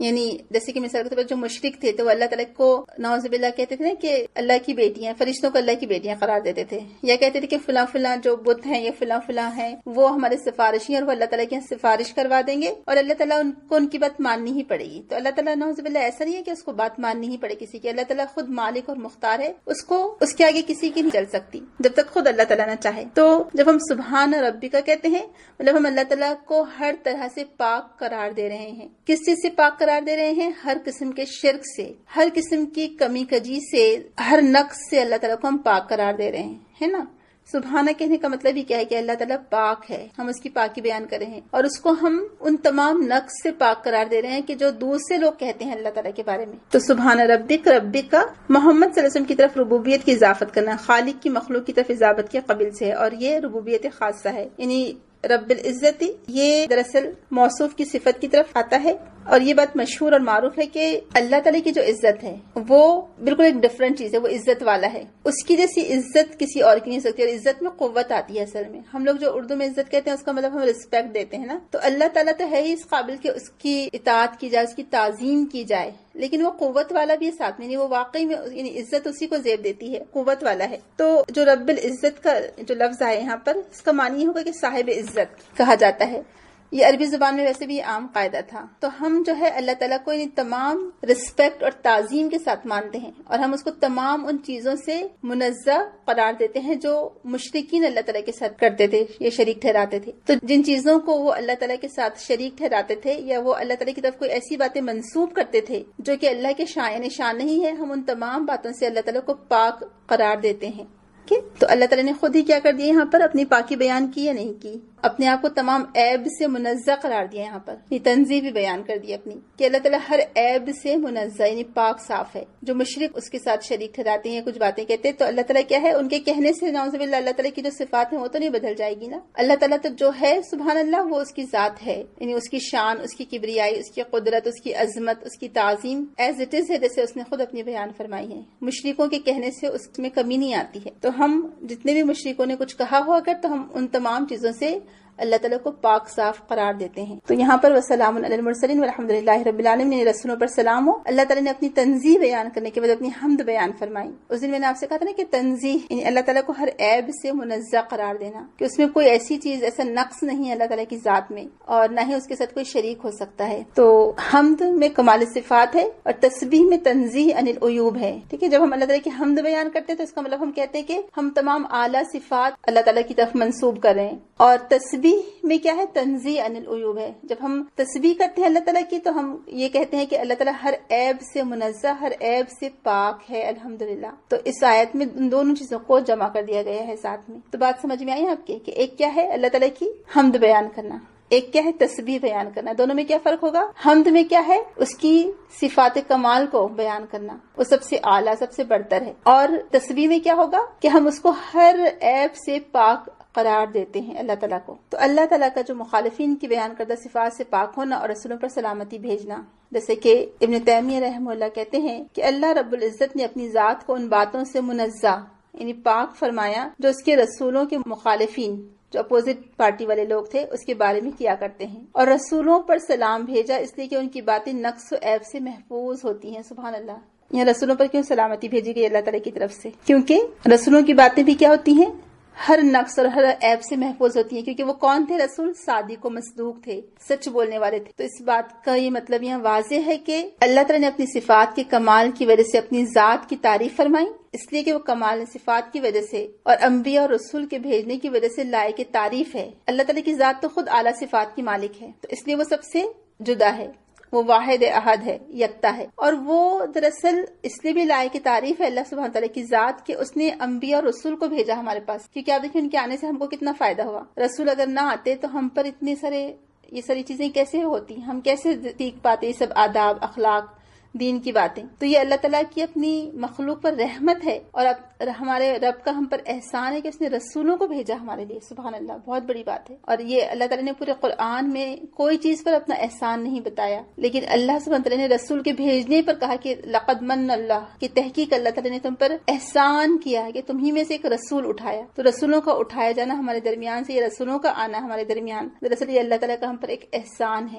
یعنی جیسے کہ مثال کے طور پر جو مشرک تھے تو وہ اللہ تعالیٰ کو نعوذ باللہ کہتے تھے نا کہ اللہ کی بیٹیاں، فرشتوں کو اللہ کی بیٹیاں قرار دیتے تھے، یا کہتے تھے کہ فلاں فلاں جو بت ہیں یا فلاں فلاں ہیں وہ ہمارے سفارشی اور وہ اللہ تعالیٰ کی سفارش کروا دیں گے اور اللہ تعالیٰ ان کو ان کی بات ماننی ہی پڑے گی. تو اللہ تعالیٰ نعوذ باللہ ایسا نہیں ہے کہ اس کو بات ماننی ہی پڑے کسی کی. اللہ تعالیٰ خود مالک اور مختار ہے، اس کو اس کے آگے کسی کی نہیں چل سکتی جب تک خود اللہ تعالیٰ نہ چاہے. تو جب ہم سبحان ربی کا کہتے ہیں مطلب ہم اللہ تعالیٰ کو ہر طرح سے پاک قرار دے رہے ہیں. کس چیز سے پاک قرار دے رہے ہیں؟ ہر قسم کے شرک سے، ہر قسم کی کمی کجی سے، ہر نقص سے اللہ تعالیٰ کو ہم پاک قرار دے رہے ہیں، ہے نا. سبحانہ کہنے کا مطلب ہی کیا ہے کہ اللہ تعالیٰ پاک ہے، ہم اس کی پاکی بیان کر رہے ہیں اور اس کو ہم ان تمام نقص سے پاک قرار دے رہے ہیں کہ جو دوسرے لوگ کہتے ہیں اللہ تعالیٰ کے بارے میں. تو سبحان ربک، ربک کا محمد صلی اللہ علیہ وسلم کی طرف ربوبیت کی اضافت کرنا، خالق کی مخلوق کی طرف اضافت کے قبیل سے ہے اور یہ ربوبیت خاصہ ہے. یعنی رب العزت یہ دراصل موصوف کی صفت کی طرف آتا ہے اور یہ بات مشہور اور معروف ہے کہ اللہ تعالیٰ کی جو عزت ہے وہ بالکل ایک ڈفرنٹ چیز ہے، وہ عزت والا ہے. اس کی جیسی عزت کسی اور کی نہیں سکتی اور عزت میں قوت آتی ہے. اصل میں ہم لوگ جو اردو میں عزت کہتے ہیں اس کا مطلب ہم رسپیکٹ دیتے ہیں نا، تو اللہ تعالیٰ تو ہے ہی اس قابل کہ اس کی اطاعت کی جائے، اس کی تعظیم کی جائے، لیکن وہ قوت والا بھی ہے ساتھ میں. وہ واقعی میں یعنی عزت اسی کو زیب دیتی ہے، قوت والا ہے. تو جو رب العزت کا جو لفظ ہے یہاں پر اس کا معنی یہ ہوگا کہ صاحب عزت کہا جاتا ہے. یہ عربی زبان میں ویسے بھی عام قاعدہ تھا. تو ہم جو ہے اللہ تعالیٰ کو یعنی تمام رسپیکٹ اور تعظیم کے ساتھ مانتے ہیں اور ہم اس کو تمام ان چیزوں سے منزہ قرار دیتے ہیں جو مشرکین اللہ تعالیٰ کے ساتھ کرتے تھے یا شریک ٹھہراتے تھے. تو جن چیزوں کو وہ اللہ تعالیٰ کے ساتھ شریک ٹھہراتے تھے یا وہ اللہ تعالیٰ کی طرف کوئی ایسی باتیں منسوب کرتے تھے جو کہ اللہ کے شان یعنی شان نہیں ہے، ہم ان تمام باتوں سے اللہ تعالیٰ کو پاک قرار دیتے ہیں. تو اللہ تعالیٰ نے خود ہی کیا کر دیا یہاں پر، اپنی پاکی بیان کی یا نہیں کی، اپنے آپ کو تمام عیب سے منزہ قرار دیا. یہاں پر یہ تنزیہ بھی بیان کر دی اپنی کہ اللہ تعالیٰ ہر عیب سے منزہ یعنی پاک صاف ہے. جو مشرک اس کے ساتھ شریک ٹھہراتے ہیں، کچھ باتیں کہتے ہیں، تو اللہ تعالیٰ کیا ہے ان کے کہنے سے نعوذ باللہ اللہ تعالیٰ کی جو صفات ہیں وہ تو نہیں بدل جائے گی نا. اللہ تعالیٰ تو جو ہے سبحان اللہ وہ اس کی ذات ہے، یعنی اس کی شان، اس کی کبریائی، اس کی قدرت، اس کی عظمت، اس کی تعظیم ایز اٹ از ہے جیسے اس نے خود اپنی بیان فرمائی ہے. مشرکوں کے کہنے سے اس میں کمی نہیں آتی ہے. تو ہم جتنے بھی مشرکوں نے کچھ کہا ہوا اگر تو ہم ان تمام چیزوں سے اللہ تعالیٰ کو پاک صاف قرار دیتے ہیں. تو یہاں پر وسلام علی المرسلین والحمد للہ رب العالمین، رسولوں پر سلام ہو. اللہ تعالیٰ نے اپنی تنزیہ بیان کرنے کے بعد اپنی حمد بیان فرمائی. اس دن میں نے آپ سے کہا تھا نا کہ تنزیہ یعنی اللہ تعالیٰ کو ہر عیب سے منزہ قرار دینا، کہ اس میں کوئی ایسی چیز، ایسا نقص نہیں ہے اللہ تعالیٰ کی ذات میں اور نہ ہی اس کے ساتھ کوئی شریک ہو سکتا ہے. تو حمد میں کمال صفات ہے اور تسبیح میں تنزیہ عن العیوب ہے. ٹھیک ہے، جب ہم اللہ تعالیٰ کی حمد بیان کرتے ہیں تو اس کا مطلب ہم کہتے ہیں کہ ہم تمام اعلیٰ صفات اللہ تعالیٰ کی طرف منسوب کر رہے ہیں. اور تسبیح میں کیا ہے؟ تنزیہ عن العیوب ہے. جب ہم تسبیح کرتے ہیں اللہ تعالیٰ کی تو ہم یہ کہتے ہیں کہ اللہ تعالیٰ ہر عیب سے منزہ، ہر عیب سے پاک ہے الحمدللہ. تو اس آیت میں ان دونوں چیزوں کو جمع کر دیا گیا ہے ساتھ میں. تو بات سمجھ میں آئی آپ کے کہ ایک کیا ہے اللہ تعالیٰ کی حمد بیان کرنا، ایک کیا ہے تسبیح بیان کرنا. دونوں میں کیا فرق ہوگا؟ حمد میں کیا ہے؟ اس کی صفات کمال کو بیان کرنا، وہ سب سے اعلیٰ، سب سے برتر ہے. اور تسبیح میں کیا ہوگا کہ ہم اس کو ہر عیب سے پاک قرار دیتے ہیں اللہ تعالیٰ کو. تو اللہ تعالیٰ کا جو مخالفین کی بیان کردہ صفات سے پاک ہونا اور رسولوں پر سلامتی بھیجنا، جیسے کہ ابن تیمیہ رحمہ اللہ کہتے ہیں کہ اللہ رب العزت نے اپنی ذات کو ان باتوں سے منزہ یعنی پاک فرمایا جو اس کے رسولوں کے مخالفین، جو اپوزٹ پارٹی والے لوگ تھے، اس کے بارے میں کیا کرتے ہیں. اور رسولوں پر سلام بھیجا اس لیے کہ ان کی باتیں نقص و عیب سے محفوظ ہوتی ہیں. سبحان اللہ. یہاں رسولوں پر کیوں سلامتی بھیجی گئی اللہ تعالیٰ کی طرف سے؟ کیونکہ رسولوں کی باتیں بھی کیا ہوتی ہیں؟ ہر نقص اور ہر عیب سے محفوظ ہوتی ہیں. کیونکہ وہ کون تھے؟ رسول صادق و مصدوق تھے، سچ بولنے والے تھے. تو اس بات کا یہ مطلب یہاں واضح ہے کہ اللہ تعالیٰ نے اپنی صفات کے کمال کی وجہ سے اپنی ذات کی تعریف فرمائی، اس لیے کہ وہ کمال صفات کی وجہ سے اور انبیاء اور رسول کے بھیجنے کی وجہ سے لائق تعریف ہے. اللہ تعالیٰ کی ذات تو خود اعلیٰ صفات کی مالک ہے، تو اس لیے وہ سب سے جدا ہے، وہ واحد احد ہے، یکتا ہے. اور وہ دراصل اس لیے بھی لائق تعریف ہے اللہ سبحانہ تعالیٰ کی ذات کہ اس نے انبیاء اور رسول کو بھیجا ہمارے پاس. کیونکہ آپ دیکھیں ان کے آنے سے ہم کو کتنا فائدہ ہوا. رسول اگر نہ آتے تو ہم پر اتنے سارے یہ ساری چیزیں کیسے ہوتی، ہم کیسے سیکھ پاتے یہ سب آداب، اخلاق، دین کی باتیں. تو یہ اللہ تعالیٰ کی اپنی مخلوق پر رحمت ہے اور اب ہمارے رب کا ہم پر احسان ہے کہ اس نے رسولوں کو بھیجا ہمارے لیے. سبحان اللہ، بہت بڑی بات ہے. اور یہ اللہ تعالیٰ نے پورے قرآن میں کوئی چیز پر اپنا احسان نہیں بتایا، لیکن اللہ سبحانہ تعالیٰ نے رسول کے بھیجنے پر کہا کہ لقد من اللہ، کہ تحقیق اللہ تعالیٰ نے تم پر احسان کیا ہے کہ تم ہی میں سے ایک رسول اٹھایا. تو رسولوں کا اٹھایا جانا ہمارے درمیان سے، یہ رسولوں کا آنا ہمارے درمیان، دراصل یہ اللہ تعالیٰ کا ہم پر ایک احسان ہے.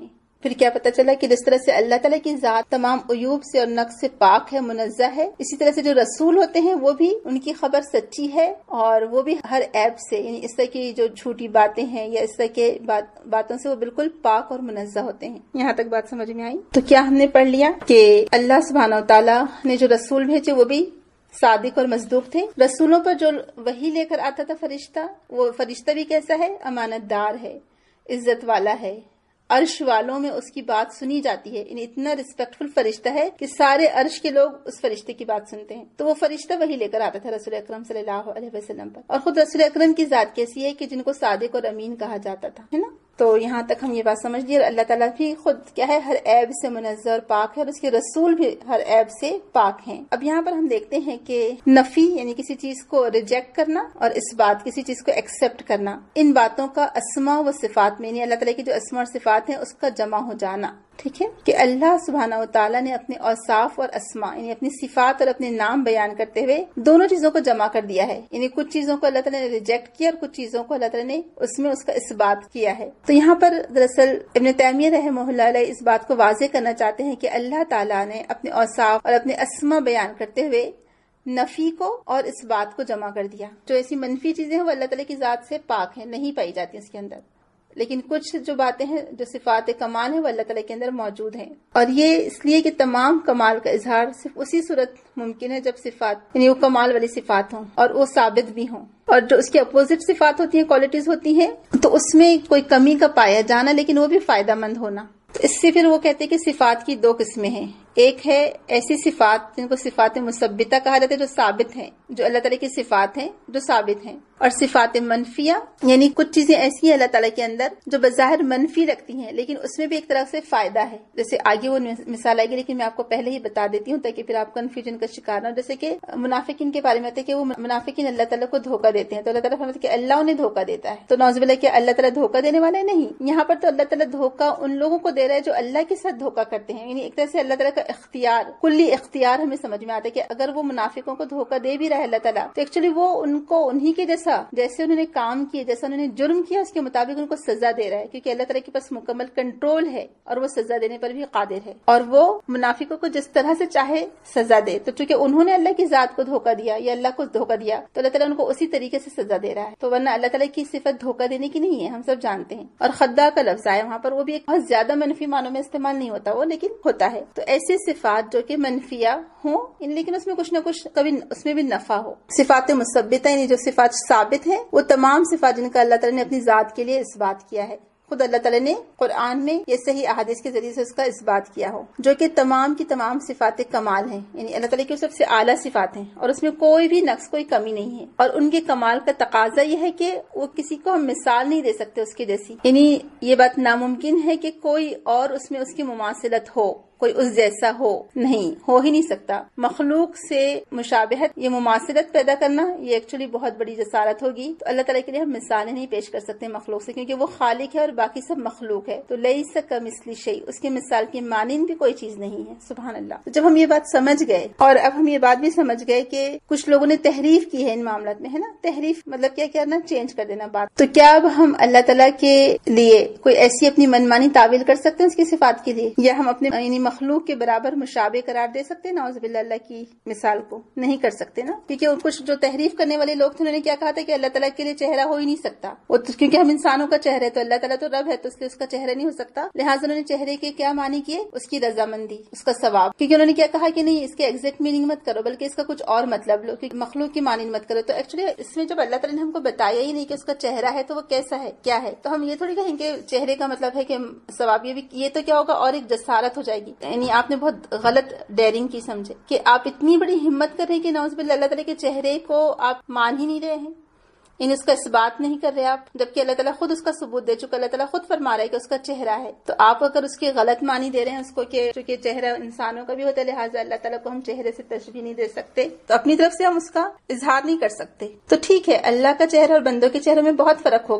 پھر کیا پتہ چلا کہ جس طرح سے اللہ تعالیٰ کی ذات تمام عیوب سے اور نقص سے پاک ہے، منزہ ہے، اسی طرح سے جو رسول ہوتے ہیں وہ بھی ان کی خبر سچی ہے اور وہ بھی ہر عیب سے، یعنی اس طرح کی جو جھوٹی باتیں ہیں یا اس طرح کے بات باتوں سے وہ بالکل پاک اور منزہ ہوتے ہیں۔ یہاں تک بات سمجھ میں آئی؟ تو کیا ہم نے پڑھ لیا کہ اللہ سبحانہ و تعالیٰ نے جو رسول بھیجے وہ بھی صادق اور مصدوق تھے۔ رسولوں پر جو وحی لے کر آتا تھا فرشتہ، وہ فرشتہ بھی کیسا ہے؟ امانت دار ہے، عزت والا ہے، عرش والوں میں اس کی بات سنی جاتی ہے، یعنی اتنا ریسپیکٹفل فرشتہ ہے کہ سارے عرش کے لوگ اس فرشتے کی بات سنتے ہیں۔ تو وہ فرشتہ وہی لے کر آتا تھا رسول اکرم صلی اللہ علیہ وسلم پر۔ اور خود رسول اکرم کی ذات کیسی ہے کہ جن کو صادق اور امین کہا جاتا تھا، ہے نا؟ تو یہاں تک ہم یہ بات سمجھ لیے۔ اللہ تعالیٰ بھی خود کیا ہے؟ ہر عیب سے منزہ اور پاک ہے، اور اس کے رسول بھی ہر عیب سے پاک ہیں۔ اب یہاں پر ہم دیکھتے ہیں کہ نفی یعنی کسی چیز کو ریجیکٹ کرنا اور اس بات کسی چیز کو ایکسپٹ کرنا، ان باتوں کا اسماء و صفات میں، یعنی اللہ تعالیٰ کی جو اسماء اور صفات ہیں اس کا جمع ہو جانا، ٹھیک ہے؟ کہ اللہ سبحانہ و تعالیٰ نے اپنے اوصاف اور اسماء یعنی اپنی صفات اور اپنے نام بیان کرتے ہوئے دونوں چیزوں کو جمع کر دیا ہے، یعنی کچھ چیزوں کو اللہ تعالیٰ نے ریجیکٹ کیا اور کچھ چیزوں کو اللہ تعالیٰ نے اس میں اس کا اثبات کیا ہے۔ تو یہاں پر دراصل ابن تیمیہ رحمہ اللہ علیہ اس بات کو واضح کرنا چاہتے ہیں کہ اللہ تعالیٰ نے اپنے اوصاف اور اپنے اسماء بیان کرتے ہوئے نفی کو اور اس بات کو جمع کر دیا۔ جو ایسی منفی چیزیں ہیں وہ اللہ تعالیٰ کی ذات سے پاک ہیں، نہیں پائی جاتی اس کے اندر، لیکن کچھ جو باتیں ہیں جو صفات کمال ہیں وہ اللہ تعالیٰ کے اندر موجود ہیں۔ اور یہ اس لیے کہ تمام کمال کا اظہار صرف اسی صورت ممکن ہے جب صفات یعنی وہ کمال والی صفات ہوں اور وہ ثابت بھی ہوں، اور جو اس کے اپوزٹ صفات ہوتی ہیں، کوالٹیز ہوتی ہیں، تو اس میں کوئی کمی کا پایا جانا لیکن وہ بھی فائدہ مند ہونا۔ تو اس سے پھر وہ کہتے ہیں کہ صفات کی دو قسمیں ہیں، ایک ہے ایسی صفات جن کو صفات مثبتہ کہا جاتا ہے جو ثابت ہیں، جو اللہ تعالیٰ کی صفات ہیں جو ثابت ہیں، اور صفات منفیہ یعنی کچھ چیزیں ایسی ہیں اللہ تعالیٰ کے اندر جو بظاہر منفی رکھتی ہیں لیکن اس میں بھی ایک طرح سے فائدہ ہے۔ جیسے آگے وہ مثال آئے گی لیکن میں آپ کو پہلے ہی بتا دیتی ہوں تاکہ پھر آپ کنفیوژن کا شکار نہ ہو۔ جیسے کہ منافقین کے بارے میں آتا ہے کہ وہ منافقین اللہ تعالیٰ کو دھوکہ دیتے ہیں، تو اللہ تعالیٰ فرماتے ہیں کہ اللہ انہیں دھوکہ دیتا ہے، تو نعوذ باللہ کہ اللہ تعالیٰ دھوکہ دینے والا ہے؟ نہیں، یہاں پر تو اللہ تعالیٰ دھوکہ ان لوگوں کو دے رہا ہے جو اللہ کے ساتھ دھوکہ کرتے ہیں، یعنی ایک طرح سے اللہ تعالیٰ کا اختیار، کلی اختیار ہمیں سمجھ میں آتا ہے کہ اگر وہ منافقوں کو دھوکہ دے بھی رہا ہے اللہ تعالیٰ تو ایکچولی وہ ان کو انہی کے جیسا جیسے انہوں نے کام کیے، جیسا انہوں نے جرم کیا اس کے مطابق ان کو سزا دے رہا ہے، کیونکہ اللہ تعالیٰ کے پاس مکمل کنٹرول ہے اور وہ سزا دینے پر بھی قادر ہے، اور وہ منافقوں کو جس طرح سے چاہے سزا دے۔ تو چونکہ انہوں نے اللہ کی ذات کو دھوکہ دیا یا اللہ کو دھوکہ دیا تو اللہ تعالیٰ ان کو اسی طریقے سے سزا دے رہا ہے، تو ورنہ اللہ تعالیٰ کی صفت دھوکہ دینے کی نہیں ہے، ہم سب جانتے ہیں۔ اور خدا کا لفظ آیا وہاں پر، وہ بھی ایک بہت زیادہ منفی معنوں میں استعمال نہیں ہوتا وہ، لیکن ہوتا ہے۔ تو ایسی صفات جو کہ منفیہ ہوں لیکن اس میں کچھ نہ کچھ کبھی اس میں بھی نفع ہو۔ صفات مثبتہ یعنی جو صفات ثابت ہیں وہ تمام صفات جن کا اللہ تعالیٰ نے اپنی ذات کے لیے اس بات کیا ہے، خود اللہ تعالیٰ نے قرآن میں یہ صحیح احادیث کے ذریعے سے اس کا اثبات کیا ہو، جو کہ تمام کی تمام صفات کمال ہیں، یعنی اللہ تعالیٰ کی سب سے اعلیٰ صفات ہیں اور اس میں کوئی بھی نقص کوئی کمی نہیں ہے، اور ان کے کمال کا تقاضا یہ ہے کہ وہ کسی کو ہم مثال نہیں دے سکتے اس کی جیسی، یعنی یہ بات ناممکن ہے کہ کوئی اور اس میں اس کی مماثلت ہو، کوئی اس جیسا ہو، نہیں ہو ہی نہیں سکتا۔ مخلوق سے مشابہت یہ مماثلت پیدا کرنا یہ ایکچولی بہت بڑی جسارت ہوگی، تو اللہ تعالیٰ کے لیے ہم مثالیں نہیں پیش کر سکتے مخلوق سے، کیونکہ وہ خالق ہے اور باقی سب مخلوق ہے، تو لیس کمثلہ شیء، اس کے مثال کی مانند بھی کوئی چیز نہیں ہے، سبحان اللہ۔ تو جب ہم یہ بات سمجھ گئے اور اب ہم یہ بات بھی سمجھ گئے کہ کچھ لوگوں نے تحریف کی ہے ان معاملات میں، ہے نا، تحریف مطلب کیا کرنا، چینج کر دینا بات، تو کیا اب ہم اللہ تعالیٰ کے لیے کوئی ایسی اپنی منمانی تعویل کر سکتے ہیں اس کی صفات کے لیے، یا ہم اپنے یعنی مخلوق کے برابر مشابہ قرار دے سکتے ہیں نعوذ باللہ اللہ کی مثال کو؟ نہیں کر سکتے نا، کیونکہ کچھ جو تحریف کرنے والے لوگ تھے انہوں نے کیا کہا تھا کہ اللہ تعالیٰ کے لیے چہرہ ہو ہی نہیں سکتا، وہ کیونکہ ہم انسانوں کا چہرہ ہے، تو اللہ تعالیٰ تو رب ہے تو اس لیے اس کا چہرہ نہیں ہو سکتا، لہٰذا انہوں نے چہرے کے کیا معنی کیے، اس کی رضامندی، اس کا ثواب، کیونکہ انہوں نے کیا کہا کہ نہیں اس کے ایگزیکٹ میننگ مت کرو بلکہ اس کا کچھ اور مطلب لو، کیونکہ مخلوق کی معنی مت کرو۔ تو ایکچولی اس میں جب اللہ تعالیٰ نے ہم کو بتایا ہی نہیں کہ اس کا چہرہ ہے تو وہ کیسا ہے، کیا ہے، تو ہم یہ تھوڑی کہیں کہ چہرے کا مطلب ہے کہ ثواب، یہ بھی یہ تو کیا ہوگا اور ایک جسارت ہو جائے گی، یعنی آپ نے بہت غلط ڈیرنگ کی سمجھے کہ آپ اتنی بڑی ہمت کر رہے ہیں کہ نعوذ باللہ اللہ تعالیٰ کے چہرے کو آپ مان ہی نہیں رہے ہیں، یعنی اس کا اس بات نہیں کر رہے آپ، جبکہ اللہ تعالیٰ خود اس کا ثبوت دے چکا، اللہ تعالیٰ خود فرما رہا ہے کہ اس کا چہرہ ہے، تو آپ اگر اس کے غلط معنی دے رہے ہیں اس کو کہ چونکہ چہرہ انسانوں کا بھی ہوتا ہے لہٰذا اللہ تعالیٰ کو ہم چہرے سے تشبیہ نہیں دے سکتے، تو اپنی طرف سے ہم اس کا اظہار نہیں کر سکتے، تو ٹھیک ہے اللہ کا چہرہ اور بندوں کے چہرے میں بہت فرق ہوگا،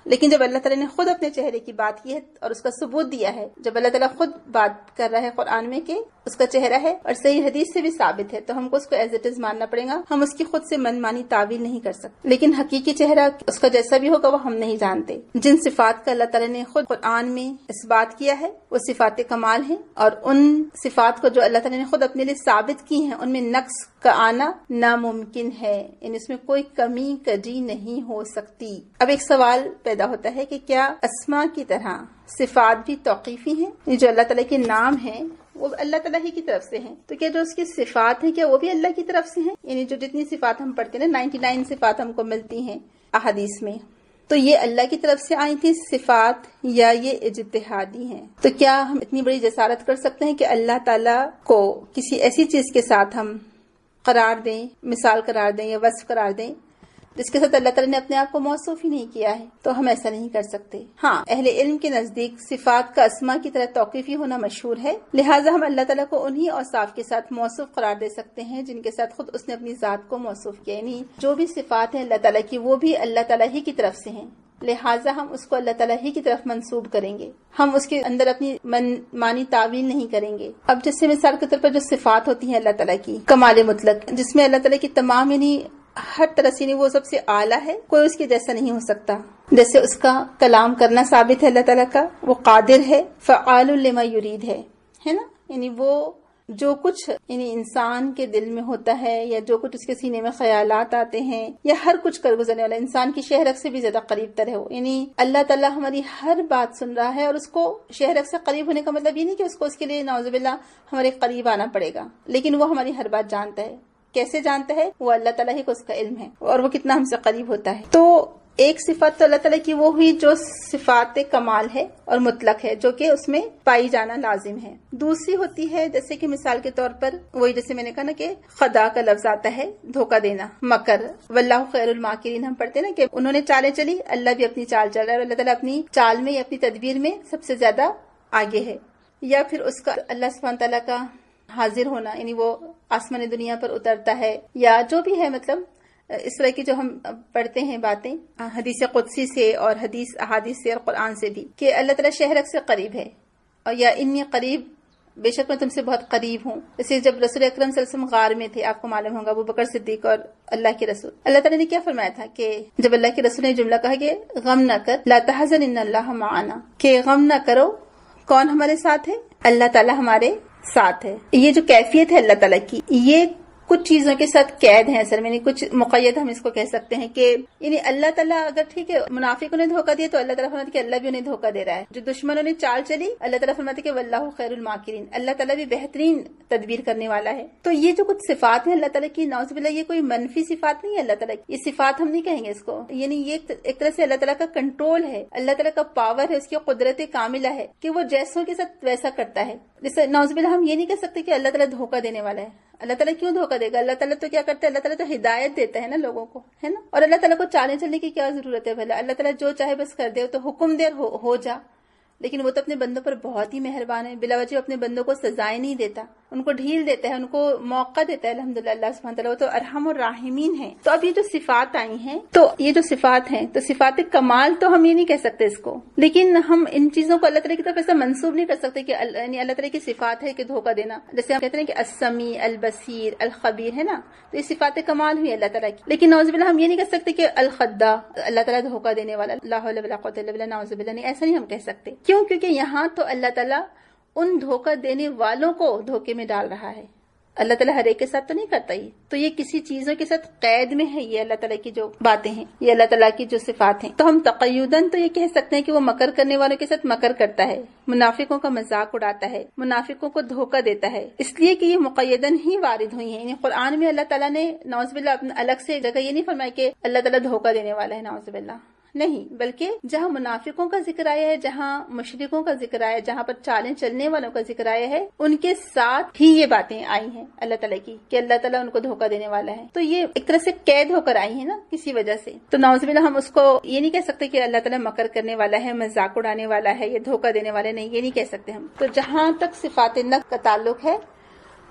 لیکن جب اللہ تعالیٰ نے خود اپنے چہرے کی بات کی ہے اور اس کا ثبوت دیا ہے، جب اللہ تعالیٰ خود بات کر رہا ہے قرآن میں کہ اس کا چہرہ ہے اور صحیح حدیث سے بھی ثابت ہے، تو ہم کو اس کو ایز اٹ از ماننا پڑے گا، ہم اس کی خود سے من مانی تعویل نہیں کر سکتے۔ لیکن حقیقی چہرہ اس کا جیسا بھی ہوگا وہ ہم نہیں جانتے۔ جن صفات کا اللہ تعالیٰ نے خود قرآن میں اس بات کیا ہے وہ صفات کمال ہیں، اور ان صفات کو جو اللہ تعالیٰ نے خود اپنے لیے ثابت کی ہیں ان میں نقص کا آنا ناممکن ہے، یعنی اس میں کوئی کمی کجی نہیں ہو سکتی۔ اب ایک سوال پیدا ہوتا ہے کہ کیا اسماء کی طرح صفات بھی توقیفی ہیں؟ جو اللہ تعالیٰ کے نام ہیں وہ اللہ تعالیٰ ہی کی طرف سے ہیں، تو کیا جو اس کی صفات ہیں کیا وہ بھی اللہ کی طرف سے ہیں؟ یعنی جو جتنی صفات ہم پڑھتے ہیں نا نائنٹی نائن صفات ہم کو ملتی ہیں احادیث میں، تو یہ اللہ کی طرف سے آئی تھی صفات یا یہ اجتہادی ہیں؟ تو کیا ہم اتنی بڑی جسارت کر سکتے ہیں کہ اللہ تعالیٰ کو کسی ایسی چیز کے ساتھ ہم قرار دیں، مثال قرار دیں یا وصف قرار دیں جس کے ساتھ اللہ تعالیٰ نے اپنے آپ کو موصوف ہی نہیں کیا ہے؟ تو ہم ایسا نہیں کر سکتے۔ ہاں، اہل علم کے نزدیک صفات کا اسماء کی طرح توقیفی ہونا مشہور ہے، لہٰذا ہم اللہ تعالیٰ کو انہی اوصاف کے ساتھ موصوف قرار دے سکتے ہیں جن کے ساتھ خود اس نے اپنی ذات کو موصوف کیا، یعنی جو بھی صفات ہیں اللہ تعالیٰ کی وہ بھی اللہ تعالیٰ ہی کی طرف سے ہیں، لہٰذا ہم اس کو اللہ تعالیٰ ہی کی طرف منسوب کریں گے، ہم اس کے اندر اپنی من مانی تعویل نہیں کریں گے۔ اب جس سے مثال کے طور پر جو صفات ہوتی ہیں اللہ تعالیٰ کی کمال مطلق، جس میں اللہ تعالیٰ کی تمام یعنی ہر طرح سے وہ سب سے اعلیٰ ہے، کوئی اس کے جیسا نہیں ہو سکتا، جیسے اس کا کلام کرنا ثابت ہے اللہ تعالیٰ کا، وہ قادر ہے، فعال لما یرید ہے ہے نا، یعنی وہ جو کچھ یعنی انسان کے دل میں ہوتا ہے یا جو کچھ اس کے سینے میں خیالات آتے ہیں یا ہر کچھ کر گزرنے والا انسان کی شہرک سے بھی زیادہ قریب تر ہے وہ، یعنی اللہ تعالیٰ ہماری ہر بات سن رہا ہے، اور اس کو شہرک سے قریب ہونے کا مطلب یہ نہیں کہ اس کو اس کے لیے نعوذ باللہ ہمارے قریب آنا پڑے گا، لیکن وہ ہماری ہر بات جانتا ہے۔ کیسے جانتا ہے؟ وہ اللہ تعالیٰ ہی کو اس کا علم ہے، اور وہ کتنا ہم سے قریب ہوتا ہے۔ تو ایک صفت تو اللہ تعالیٰ کی وہ ہوئی جو صفات کمال ہے اور مطلق ہے، جو کہ اس میں پائی جانا لازم ہے۔ دوسری ہوتی ہے جیسے کہ مثال کے طور پر وہی جیسے میں نے کہا نا کہ خدا کا لفظ آتا ہے دھوکہ دینا، مکر، واللہ خیر الماکرین ہم پڑھتے نا کہ انہوں نے چالیں چلی، اللہ بھی اپنی چال چل رہا ہے، اور اللہ تعالیٰ اپنی چال میں یا اپنی تدبیر میں سب سے زیادہ آگے ہے۔ یا پھر اس کا اللہ سبحانہ تعالیٰ کا حاضر ہونا، یعنی وہ آسمان دنیا پر اترتا ہے، یا جو بھی ہے مطلب اس طرح کی جو ہم پڑھتے ہیں باتیں حدیث قدسی سے اور حدیث احادیث سے اور قرآن سے بھی کہ اللہ تعالیٰ شہرک سے قریب ہے، اور یا انی قریب، بے شک میں تم سے بہت قریب ہوں۔ جیسے جب رسول اکرم صلی اللہ علیہ وسلم غار میں تھے، آپ کو معلوم ہوگا ابو بکر صدیق اور اللہ کے رسول، اللہ تعالیٰ نے کیا فرمایا تھا کہ جب اللہ کے رسول نے جملہ کہا کہ غم نہ کر، لا تحزن ان اللہ معنا، کہ غم نہ کرو، کون ہمارے ساتھ ہے؟ اللہ تعالیٰ ہمارے ساتھ ہے۔ یہ جو کیفیت ہے اللہ تعالیٰ کی، یہ کچھ چیزوں کے ساتھ قید ہے اصل میں، یعنی کچھ مقید ہم اس کو کہہ سکتے ہیں کہ یعنی اللہ تعالیٰ اگر ٹھیک ہے منافقوں نے دھوکہ دیا تو اللہ تعالیٰ فرماتا ہے کہ اللہ بھی انہیں دھوکہ دے رہا ہے، جو دشمنوں نے چال چلی اللہ تعالیٰ فرماتا ہے کہ واللہ خیر الماکرین، اللہ تعالیٰ بھی بہترین تدبیر کرنے والا ہے۔ تو یہ جو کچھ صفات ہیں اللہ تعالیٰ کی، نعوذ باللہ یہ کوئی منفی صفات نہیں ہے اللہ تعالیٰ کی، یہ صفات ہم نہیں کہیں گے اس کو، یعنی یہ ایک طرح سے اللہ تعالیٰ کا کنٹرول ہے، اللہ تعالیٰ کا پاور ہے، اس کی قدرت کاملہ ہے کہ وہ جیسوں کے ساتھ ویسا کرتا ہے۔ جیسے نعوذ باللہ ہم یہ نہیں کہہ سکتے کہ اللہ تعالیٰ دھوکہ دینے والا ہے، اللہ تعالیٰ کیوں دھوکہ دے گا؟ اللہ تعالیٰ تو کیا کرتا ہے، اللہ تعالیٰ تو ہدایت دیتا ہے نا لوگوں کو، ہے نا، اور اللہ تعالیٰ کو چالیں چلنے کی کیا ضرورت ہے بھلا، اللہ تعالیٰ جو چاہے بس کر دے، تو حکم دے ہو, ہو جا، لیکن وہ تو اپنے بندوں پر بہت ہی مہربان ہے، بلا وجہ اپنے بندوں کو سزائیں نہیں دیتا، ان کو ڈھیل دیتا ہے، ان کو موقع دیتا ہے، الحمدللہ اللہ سبحانہ تعالیٰ وہ تو ارحم الراحمین ہے۔ تو اب یہ جو صفات آئی ہیں، تو یہ جو صفات ہیں تو صفات کمال تو ہم یہ نہیں کہہ سکتے اس کو، لیکن ہم ان چیزوں کو اللہ تعالیٰ کی طرف ایسا منسوب نہیں کر سکتے کہ یعنی اللہ تعالیٰ کی صفات ہے کہ دھوکہ دینا، جیسے ہم کہتے ہیں کہ السمیع، البصیر، الخبیر ہے نا، تو یہ صفات کمال ہوئی اللہ تعالیٰ کی، لیکن نعوذ باللہ ہم یہ نہیں کہہ سکتے کہ الخدا، اللہ تعالیٰ دھوکہ دینے والا، لا حول ولا قوۃ الا باللہ، نعوذ باللہ، نہیں ایسا نہیں ہم کہہ سکتے۔ کیوں؟ کیونکہ یہاں تو اللہ تعالیٰ ان دھوکہ دینے والوں کو دھوکے میں ڈال رہا ہے، اللہ تعالیٰ ہر ایک کے ساتھ تو نہیں کرتا ہی، تو یہ کسی چیزوں کے ساتھ قید میں ہے، یہ اللہ تعالیٰ کی جو باتیں ہیں، یہ اللہ تعالیٰ کی جو صفات ہیں، تو ہم تقیداً تو یہ کہہ سکتے ہیں کہ وہ مکر کرنے والوں کے ساتھ مکر کرتا ہے، منافقوں کا مذاق اڑاتا ہے، منافقوں کو دھوکہ دیتا ہے، اس لیے کہ یہ مقیداً ہی وارد ہوئی ہیں، یعنی قرآن میں اللہ تعالیٰ نے نعوذ باللہ اپنے الگ سے جگہ یہ نہیں فرمایا کہ اللہ تعالیٰ دھوکہ دینے والا ہے، نعوذ باللہ نہیں، بلکہ جہاں منافقوں کا ذکر آیا ہے، جہاں مشرکوں کا ذکر آیا ہے، جہاں پر چالیں چلنے والوں کا ذکر آیا ہے، ان کے ساتھ ہی یہ باتیں آئی ہیں اللہ تعالیٰ کی کہ اللہ تعالیٰ ان کو دھوکہ دینے والا ہے، تو یہ ایک طرح سے قید ہو کر آئی ہیں نا کسی وجہ سے، تو نعوذ باللہ ہم اس کو یہ نہیں کہہ سکتے کہ اللہ تعالیٰ مکر کرنے والا ہے، مذاق اڑانے والا ہے، یا دھوکہ دینے والا نہیں، یہ نہیں کہہ سکتے ہم۔ تو جہاں تک صفات نفس کا تعلق ہے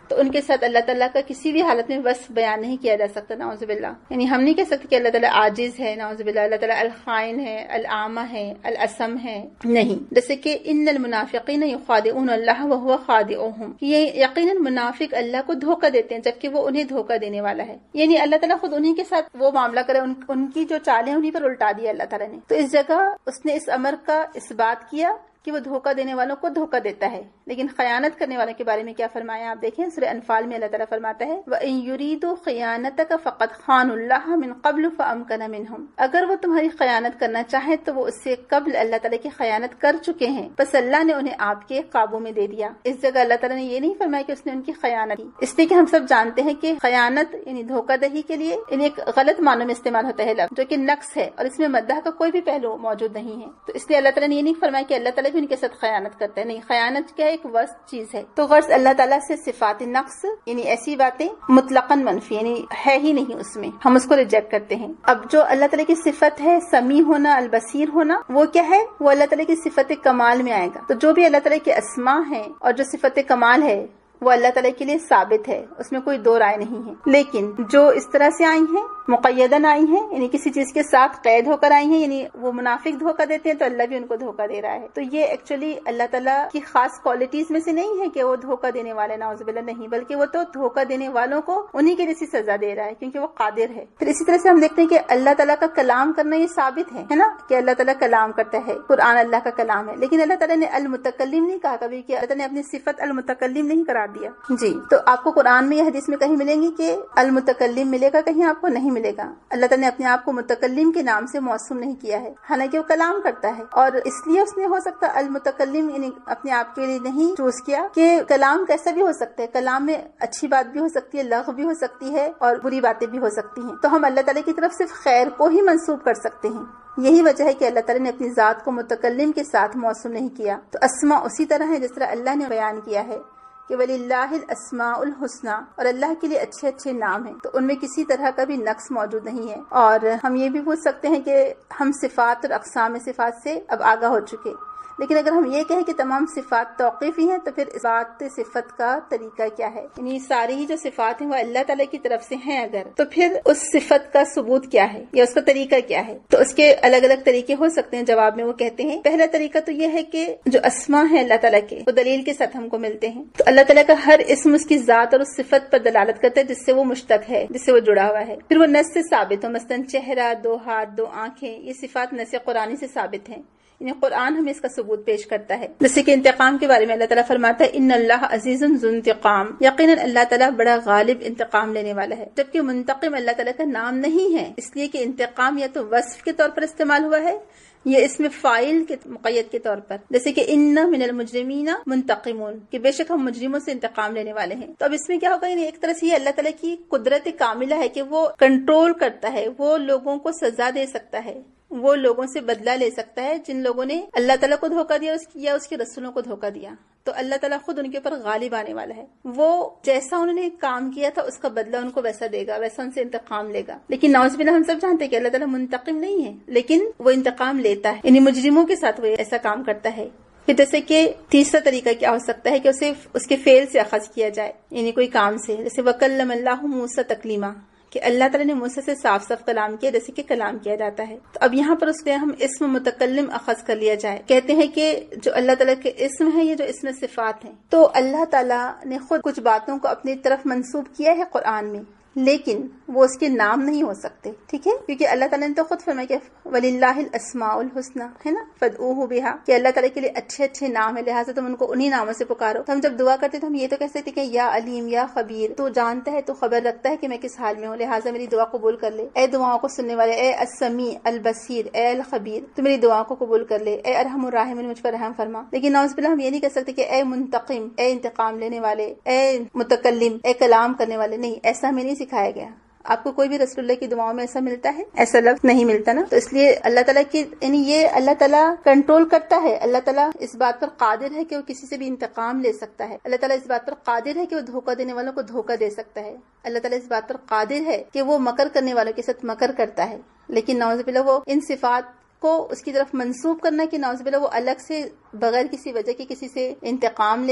تو ان کے ساتھ اللہ تعالیٰ کا کسی بھی حالت میں وصف بیان نہیں کیا جا سکتا، نعوذ باللہ. یعنی ہم نہیں کہہ سکتے کہ اللہ تعالیٰ عاجز ہے، نعوذ باللہ، اللہ تعالیٰ الخائن ہے، العامہ ہے، الاسم ہے، نہیں. جیسے کہ ان المنافقین یخادعون اللہ وہو خادعهم، یہ یقیناً منافق اللہ کو دھوکہ دیتے ہیں جبکہ وہ انہیں دھوکہ دینے والا ہے. یعنی اللہ تعالیٰ خود انہیں کے ساتھ وہ معاملہ کرے، ان, ان کی جو چالیں انہیں پر الٹا دیا اللہ تعالیٰ نے. تو اس جگہ اس نے اس امر کا اس بات کیا کہ وہ دھوکہ دینے والوں کو دھوکہ دیتا ہے. لیکن خیانت کرنے والوں کے بارے میں کیا فرمایا آپ دیکھیں، سورہ انفال میں اللہ تعالیٰ فرماتا ہے وَإِن يُرِيدُوا خِيَانَتَكَ فَقَدْ خَانُوا اللَّهَ مِن قَبْلُ فَأَمْكَنَ مِنْهُمْ، اگر وہ تمہاری خیانت کرنا چاہیں تو وہ اس سے قبل اللہ تعالیٰ کی خیانت کر چکے ہیں، بس اللہ نے انہیں آپ کے قابو میں دے دیا. اس جگہ اللہ تعالیٰ نے یہ نہیں فرمایا کہ اس نے ان کی خیانت کی، اس لیے کہ ہم سب جانتے ہیں کہ خیانت یعنی دھوکہ دہی کے لیے یعنی ایک غلط معنوں میں استعمال ہوتا ہے لفظ، جو کہ نقص ہے اور اس میں مدح کا کوئی بھی پہلو موجود نہیں ہے. تو اس لیے اللہ تعالیٰ نے یہ نہیں فرمایا کہ اللہ تعالیٰ بھی ان کے ساتھ خیانت کرتا ہے، نہیں، خیانت کیا ایک وصف چیز ہے. تو غرض اللہ تعالیٰ سے صفات نقص یعنی ایسی باتیں مطلقاً منفی یعنی ہے ہی نہیں، اس میں ہم اس کو ریجیکٹ کرتے ہیں. اب جو اللہ تعالیٰ کی صفت ہے سمیع ہونا، البصیر ہونا، وہ کیا ہے؟ وہ اللہ تعالیٰ کی صفت کمال میں آئے گا. تو جو بھی اللہ تعالیٰ کے اسماء ہیں اور جو صفت کمال ہے وہ اللہ تعالیٰ کے لیے ثابت ہے، اس میں کوئی دو رائے نہیں ہے. لیکن جو اس طرح سے آئی ہیں مقیدن آئی ہیں یعنی کسی چیز کے ساتھ قید ہو کر آئی ہیں، یعنی وہ منافق دھوکہ دیتے ہیں تو اللہ بھی ان کو دھوکہ دے رہا ہے. تو یہ ایکچولی اللہ تعالیٰ کی خاص کوالٹیز میں سے نہیں ہے کہ وہ دھوکہ دینے والے، نعوذ باللہ، نہیں، بلکہ وہ تو دھوکہ دینے والوں کو انہی کے جیسی سزا دے رہا ہے کیونکہ وہ قادر ہے. پھر اسی طرح سے ہم دیکھتے ہیں کہ اللہ تعالیٰ کا کلام کرنا یہ ثابت ہے ہے نا، کہ اللہ تعالیٰ کلام کرتا ہے، قرآن اللہ کا کلام ہے. لیکن اللہ تعالیٰ نے المتکلم نہیں کہا کبھی، کہ اللہ تعالیٰ نے اپنی صفت المتکلم نہیں قرار دیا. جی، تو آپ کو قرآن میں یا حدیث میں کہیں ملیں گی کہ المتکلم ملے گا، کہیں آپ کو نہیں ملے گا. اللہ تعالیٰ نے اپنے آپ کو متکلم کے نام سے موسوم نہیں کیا ہے، حالانکہ وہ کلام کرتا ہے. اور اس لیے اس نے ہو سکتا المتکلم یعنی اپنے آپ کے لیے نہیں چوز کیا کہ کلام کیسا بھی ہو سکتا ہے، کلام میں اچھی بات بھی ہو سکتی ہے، لغو بھی ہو سکتی ہے اور بری باتیں بھی ہو سکتی ہیں. تو ہم اللہ تعالیٰ کی طرف صرف خیر کو ہی منسوب کر سکتے ہیں. یہی وجہ ہے کہ اللہ تعالیٰ نے اپنی ذات کو متکلم کے ساتھ موسوم نہیں کیا. تو اسماء اسی طرح ہے جس طرح اللہ نے بیان کیا ہے کہ وَلِلَّهِ الْأَسْمَاءُ الْحُسْنَى، اور اللہ کے لیے اچھے اچھے نام ہیں، تو ان میں کسی طرح کا بھی نقص موجود نہیں ہے. اور ہم یہ بھی پوچھ سکتے ہیں کہ ہم صفات اور اقسام صفات سے اب آگاہ ہو چکے، لیکن اگر ہم یہ کہیں کہ تمام صفات توقیفی ہیں تو پھر اس بات صفت کا طریقہ کیا ہے؟ یعنی ساری ہی جو صفات ہیں وہ اللہ تعالیٰ کی طرف سے ہیں اگر، تو پھر اس صفت کا ثبوت کیا ہے یا اس کا طریقہ کیا ہے؟ تو اس کے الگ الگ طریقے ہو سکتے ہیں. جواب میں وہ کہتے ہیں پہلا طریقہ تو یہ ہے کہ جو اسماء ہیں اللہ تعالیٰ کے وہ دلیل کے ساتھ ہم کو ملتے ہیں. تو اللہ تعالیٰ کا ہر اسم اس کی ذات اور اس صفت پر دلالت کرتا ہے جس سے وہ مشتق ہے، جس سے وہ جڑا ہوا ہے. پھر وہ نص سے ثابت ہو، مثلاً چہرہ، دو ہاتھ، دو آنکھیں، یہ صفات نص قرآنی سے ثابت ہیں. یعنی قرآن ہمیں اس کا ثبوت پیش کرتا ہے. جیسے کہ انتقام کے بارے میں اللہ تعالیٰ فرماتا ہے ان اللہ عزیز ذو انتقام، یقیناً اللہ تعالیٰ بڑا غالب انتقام لینے والا ہے. جبکہ منتقم اللہ تعالیٰ کا نام نہیں ہے، اس لیے کہ انتقام یا تو وصف کے طور پر استعمال ہوا ہے یا اس میں فائل کے مقید کے طور پر، جیسے کہ ان من المجرمین منتقمون، کہ بے شک ہم مجرموں سے انتقام لینے والے ہیں. تو اب اس میں کیا ہوگا؟ یعنی ایک طرح سے یہ اللہ تعالیٰ کی قدرت کاملہ ہے کہ وہ کنٹرول کرتا ہے، وہ لوگوں کو سزا دے سکتا ہے، وہ لوگوں سے بدلہ لے سکتا ہے جن لوگوں نے اللہ تعالیٰ کو دھوکہ دیا یا اس کے رسولوں کو دھوکہ دیا. تو اللہ تعالیٰ خود ان کے اوپر غالب آنے والا ہے، وہ جیسا انہوں نے کام کیا تھا اس کا بدلہ ان کو ویسا دے گا، ویسا ان سے انتقام لے گا. لیکن نعوذ باللہ ہم سب جانتے ہیں کہ اللہ تعالیٰ منتقم نہیں ہے، لیکن وہ انتقام لیتا ہے، یعنی مجرموں کے ساتھ وہ ایسا کام کرتا ہے. پھر جیسے کہ تیسرا طریقہ کیا ہو سکتا ہے کہ اسے اس کے فعل سے اخذ کیا جائے، یعنی کوئی کام سے، جیسے وَكَلَّمَ اللَّهُ مُوسَىٰ تَكْلِيمًا، کہ اللہ تعالیٰ نے موسیٰ سے صاف صاف کلام کیا جیسے کہ کلام کیا جاتا ہے. تو اب یہاں پر اس کے ہم اسم متکلم اخذ کر لیا جائے. کہتے ہیں کہ جو اللہ تعالیٰ کے اسم ہے یہ جو اسم صفات ہیں، تو اللہ تعالیٰ نے خود کچھ باتوں کو اپنی طرف منسوب کیا ہے قرآن میں، لیکن وہ اس کے نام نہیں ہو سکتے. ٹھیک ہے، کیونکہ اللہ تعالیٰ نے تو خود فرمایا کہ وَلِلَّهِ الْأَسْمَاءُ الْحُسْنَى، ہے نا، فَادْعُوهُ بِهَا، کہ اللہ تعالیٰ کے لیے اچھے اچھے نام ہے، لہٰذا تم ان کو انہی ناموں سے پکارو. تو ہم جب دعا کرتے تو ہم یہ تو کہہ سکتے کہ یا علیم، یا خبیر، تو جانتا ہے، تو خبر رکھتا ہے کہ میں کس حال میں ہوں، لہٰذا میری دعا قبول کر لے. اے دعاؤں کو سننے والے، اے السمیع البصیر، اے الخبیر، تو میری دعاؤں کو قبول کر لے. اے ارحم الراحمین، مجھ پر رحم فرما. لیکن نعوذ باللہ ہم یہ نہیں کہہ سکتے کہ اے منتقم، اے انتقام لینے والے، اے متکلم، اے کلام کرنے والے. نہیں، ایسا ہمیں نہیں سکھایا گیا. آپ کو کوئی بھی رسول اللہ کی دعاؤں میں ایسا ملتا ہے؟ ایسا لفظ نہیں ملتا نا. تو اس لیے اللہ تعالیٰ کی یعنی یہ اللہ تعالیٰ کنٹرول کرتا ہے. اللہ تعالیٰ اس بات پر قادر ہے کہ وہ کسی سے بھی انتقام لے سکتا ہے. اللہ تعالیٰ اس بات پر قادر ہے کہ وہ دھوکہ دینے والوں کو دھوکہ دے سکتا ہے. اللہ تعالیٰ اس بات پر قادر ہے کہ وہ مکر کرنے والوں کے ساتھ مکر کرتا ہے. لیکن نعوذ باللہ وہ ان صفات کو اس کی طرف منسوب کرنا کہ نعوذ باللہ وہ الگ سے بغیر کسی وجہ کے کسی سے انتقام لے گا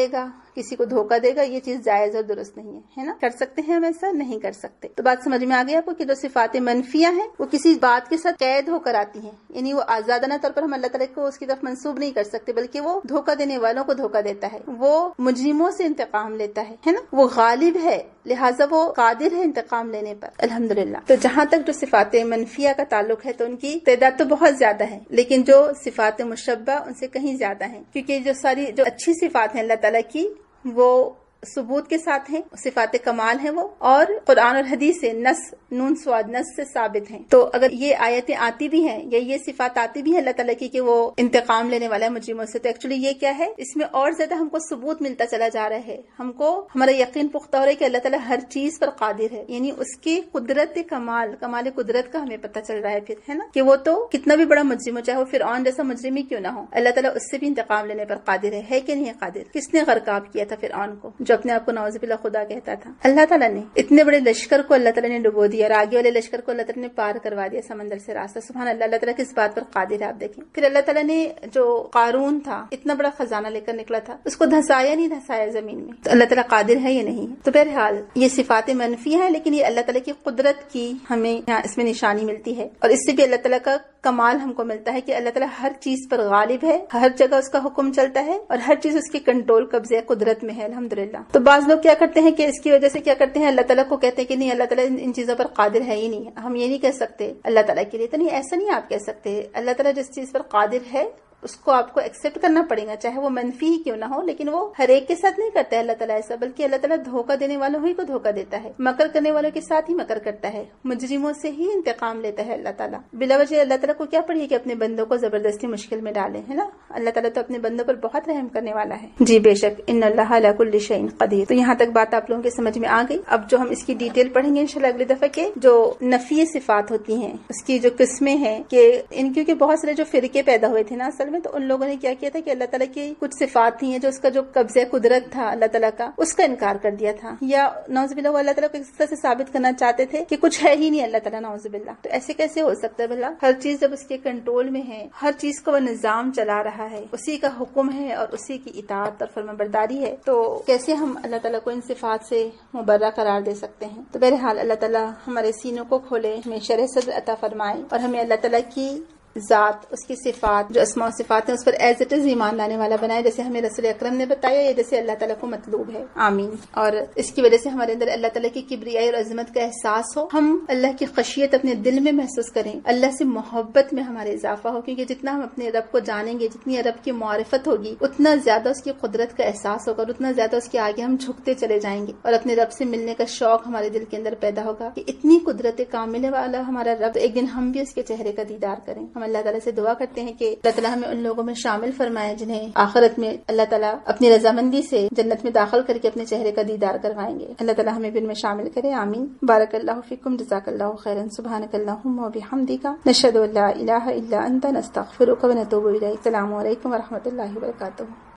کسی کو دھوکہ دے گا، یہ چیز جائز اور درست نہیں ہے، ہے نا؟ کر سکتے ہیں ہم ایسا؟ نہیں کر سکتے۔ تو بات سمجھ میں آ گئی آپ کو کہ جو صفات منفیہ ہیں وہ کسی بات کے ساتھ قید ہو کر آتی ہیں، یعنی وہ آزادانہ طور پر ہم اللہ تعالیٰ کو اس کی طرف منسوب نہیں کر سکتے، بلکہ وہ دھوکہ دینے والوں کو دھوکہ دیتا ہے، وہ مجرموں سے انتقام لیتا ہے، ہے نا؟ وہ غالب ہے، لہٰذا وہ قادر ہے انتقام لینے پر، الحمدللہ۔ تو جہاں تک جو صفات منفیہ کا تعلق ہے تو ان کی تعداد تو بہت زیادہ ہے، لیکن جو صفات مشبہ ان سے کہیں زیادہ ہیں، کیونکہ جو ساری جو اچھی صفات ہیں اللہ تعالیٰ کی وہ ثبوت کے ساتھ ہیں، صفات کمال ہیں وہ، اور قرآن اور حدیث سے نص نون سواد نص سے ثابت ہیں۔ تو اگر یہ آیتیں آتی بھی ہیں یا یہ صفات آتی بھی ہیں اللہ تعالیٰ کی کہ وہ انتقام لینے والا ہے مجرموں سے، تو ایکچولی یہ کیا ہے، اس میں اور زیادہ ہم کو ثبوت ملتا چلا جا رہا ہے، ہم کو ہمارا یقین پختہ ہو رہا ہے کہ اللہ تعالیٰ ہر چیز پر قادر ہے، یعنی اس کی قدرت کمال کمال قدرت کا ہمیں پتہ چل رہا ہے پھر، ہے نا، کہ وہ تو کتنا بھی بڑا مجرم ہو، چاہے وہ فرعون جیسا مجرم ہی کیوں نہ ہو، اللہ تعالیٰ اس سے بھی انتقام لینے پر قادر ہے، ہے کہ نہیں قادر؟ کس نے غرقاب کیا تھا فرعون کو، جو اپنے آپ کو نعوذ باللہ خدا کہتا تھا؟ اللہ تعالیٰ نے۔ اتنے بڑے لشکر کو اللہ تعالیٰ نے ڈبو دیا اور آگے والے لشکر کو اللہ تعالیٰ نے پار کروا دیا سمندر سے راستہ، سبحان اللہ، اللہ تعالیٰ کس بات پر قادر ہے آپ دیکھیں۔ پھر اللہ تعالیٰ نے جو قارون تھا اتنا بڑا خزانہ لے کر نکلا تھا، اس کو دھسایا نہیں دھسایا زمین میں، تو اللہ تعالیٰ قادر ہے یا نہیں؟ تو بہرحال یہ صفات منفی ہیں، لیکن یہ اللہ تعالیٰ کی قدرت کی ہمیں یہاں اس میں نشانی ملتی ہے، اور اس سے بھی اللہ تعالیٰ کا کمال ہم کو ملتا ہے کہ اللہ تعالیٰ ہر چیز پر غالب ہے، ہر جگہ اس کا حکم چلتا ہے اور ہر چیز اس کے کنٹرول قبضے قدرت میں ہے، الحمدللہ۔ تو بعض لوگ کیا کرتے ہیں کہ اس کی وجہ سے کیا کرتے ہیں، اللہ تعالیٰ کو کہتے ہیں کہ نہیں اللہ تعالیٰ ان چیزوں پر قادر ہے ہی نہیں، ہم یہ نہیں کہہ سکتے اللہ تعالیٰ کے لیے، تو نہیں ایسا نہیں آپ کہہ سکتے، اللہ تعالیٰ جس چیز پر قادر ہے اس کو آپ کو ایکسپٹ کرنا پڑے گا، چاہے وہ منفی ہی کیوں نہ ہو، لیکن وہ ہر ایک کے ساتھ نہیں کرتا ہے اللہ تعالیٰ ایسا، بلکہ اللہ تعالیٰ دھوکہ دینے والوں ہی کو دھوکہ دیتا ہے، مکر کرنے والوں کے ساتھ ہی مکر کرتا ہے، مجرموں سے ہی انتقام لیتا ہے اللہ تعالیٰ۔ بلا وجہ اللہ تعالیٰ کو کیا پڑی ہے کہ اپنے بندوں کو زبردستی مشکل میں ڈالے، ہے نا؟ اللہ تعالیٰ تو اپنے بندوں پر بہت رحم کرنے والا ہے۔ جی بے شک، ان اللہ علی کل شیء قدیر۔ تو یہاں تک بات آپ لوگوں کے سمجھ میں آ گئی۔ اب جو ہم اس کی ڈیٹیل پڑھیں گے انشاءاللہ اگلی دفعہ کے جو نفی صفات ہوتی ہیں اس کی جو قسمیں ہیں، کہ ان کیونکہ بہت سارے جو فرقے پیدا ہوئے تھے نا اصل میں، تو ان لوگوں نے کیا کیا تھا کہ اللہ تعالیٰ کی کچھ صفات تھیں جو اس کا جو قبضہ قدرت تھا اللہ تعالیٰ کا، اس کا انکار کر دیا تھا، یا نعوذ باللہ وہ اللہ تعالیٰ کو اس طرح سے ثابت کرنا چاہتے تھے کہ کچھ ہے ہی نہیں اللہ تعالیٰ، نعوذ باللہ۔ تو ایسے کیسے ہو سکتا ہے بھلا؟ ہر چیز جب اس کے کنٹرول میں ہے، ہر چیز کا وہ نظام چلا رہا ہے، اسی کا حکم ہے اور اسی کی اطاعت اور فرمانبرداری ہے، تو کیسے ہم اللہ تعالیٰ کو ان صفات سے مبرہ قرار دے سکتے ہیں؟ تو بہرحال اللہ تعالیٰ ہمارے سینوں کو کھولے، ہمیں شرح صدر عطا فرمائے، اور ہمیں اللہ تعالیٰ کی ذات، اس کی صفات، جو اسماء و صفات ہیں اس پر ایز اٹ از ایمان لانے والا بنائے، جیسے ہمیں رسول اکرم نے بتایا، یا جیسے اللہ تعالیٰ کو مطلوب ہے، آمین۔ اور اس کی وجہ سے ہمارے اندر اللہ تعالیٰ کی کبریائی اور عظمت کا احساس ہو، ہم اللہ کی خشیت اپنے دل میں محسوس کریں، اللہ سے محبت میں ہمارے اضافہ ہو، کیونکہ جتنا ہم اپنے رب کو جانیں گے، جتنی رب کی معرفت ہوگی، اتنا زیادہ اس کی قدرت کا احساس ہوگا، اور اتنا زیادہ اس کے آگے ہم جھکتے چلے جائیں گے، اور اپنے رب سے ملنے کا شوق ہمارے دل کے اندر پیدا ہوگا کہ اتنی قدرت کامل والا ہمارا رب، ایک دن ہم بھی اس کے چہرے کا دیدار کریں۔ ہم اللہ تعالیٰ سے دعا کرتے ہیں کہ اللہ تعالیٰ ہمیں ان لوگوں میں شامل فرمائے جنہیں آخرت میں اللہ تعالیٰ اپنی رضامندی سے جنت میں داخل کر کے اپنے چہرے کا دیدار کروائیں گے۔ اللہ تعالیٰ ہمیں بھی ان میں شامل کرے، آمین۔ بارک اللہ فیکم، جزاک اللہ خیرا، سبحانک اللہم و بحمدک، نشہد ان لا الہ الا انت، نستغفرک و نتوب الیک۔ السلام علیکم و رحمۃ اللہ وبرکاتہ۔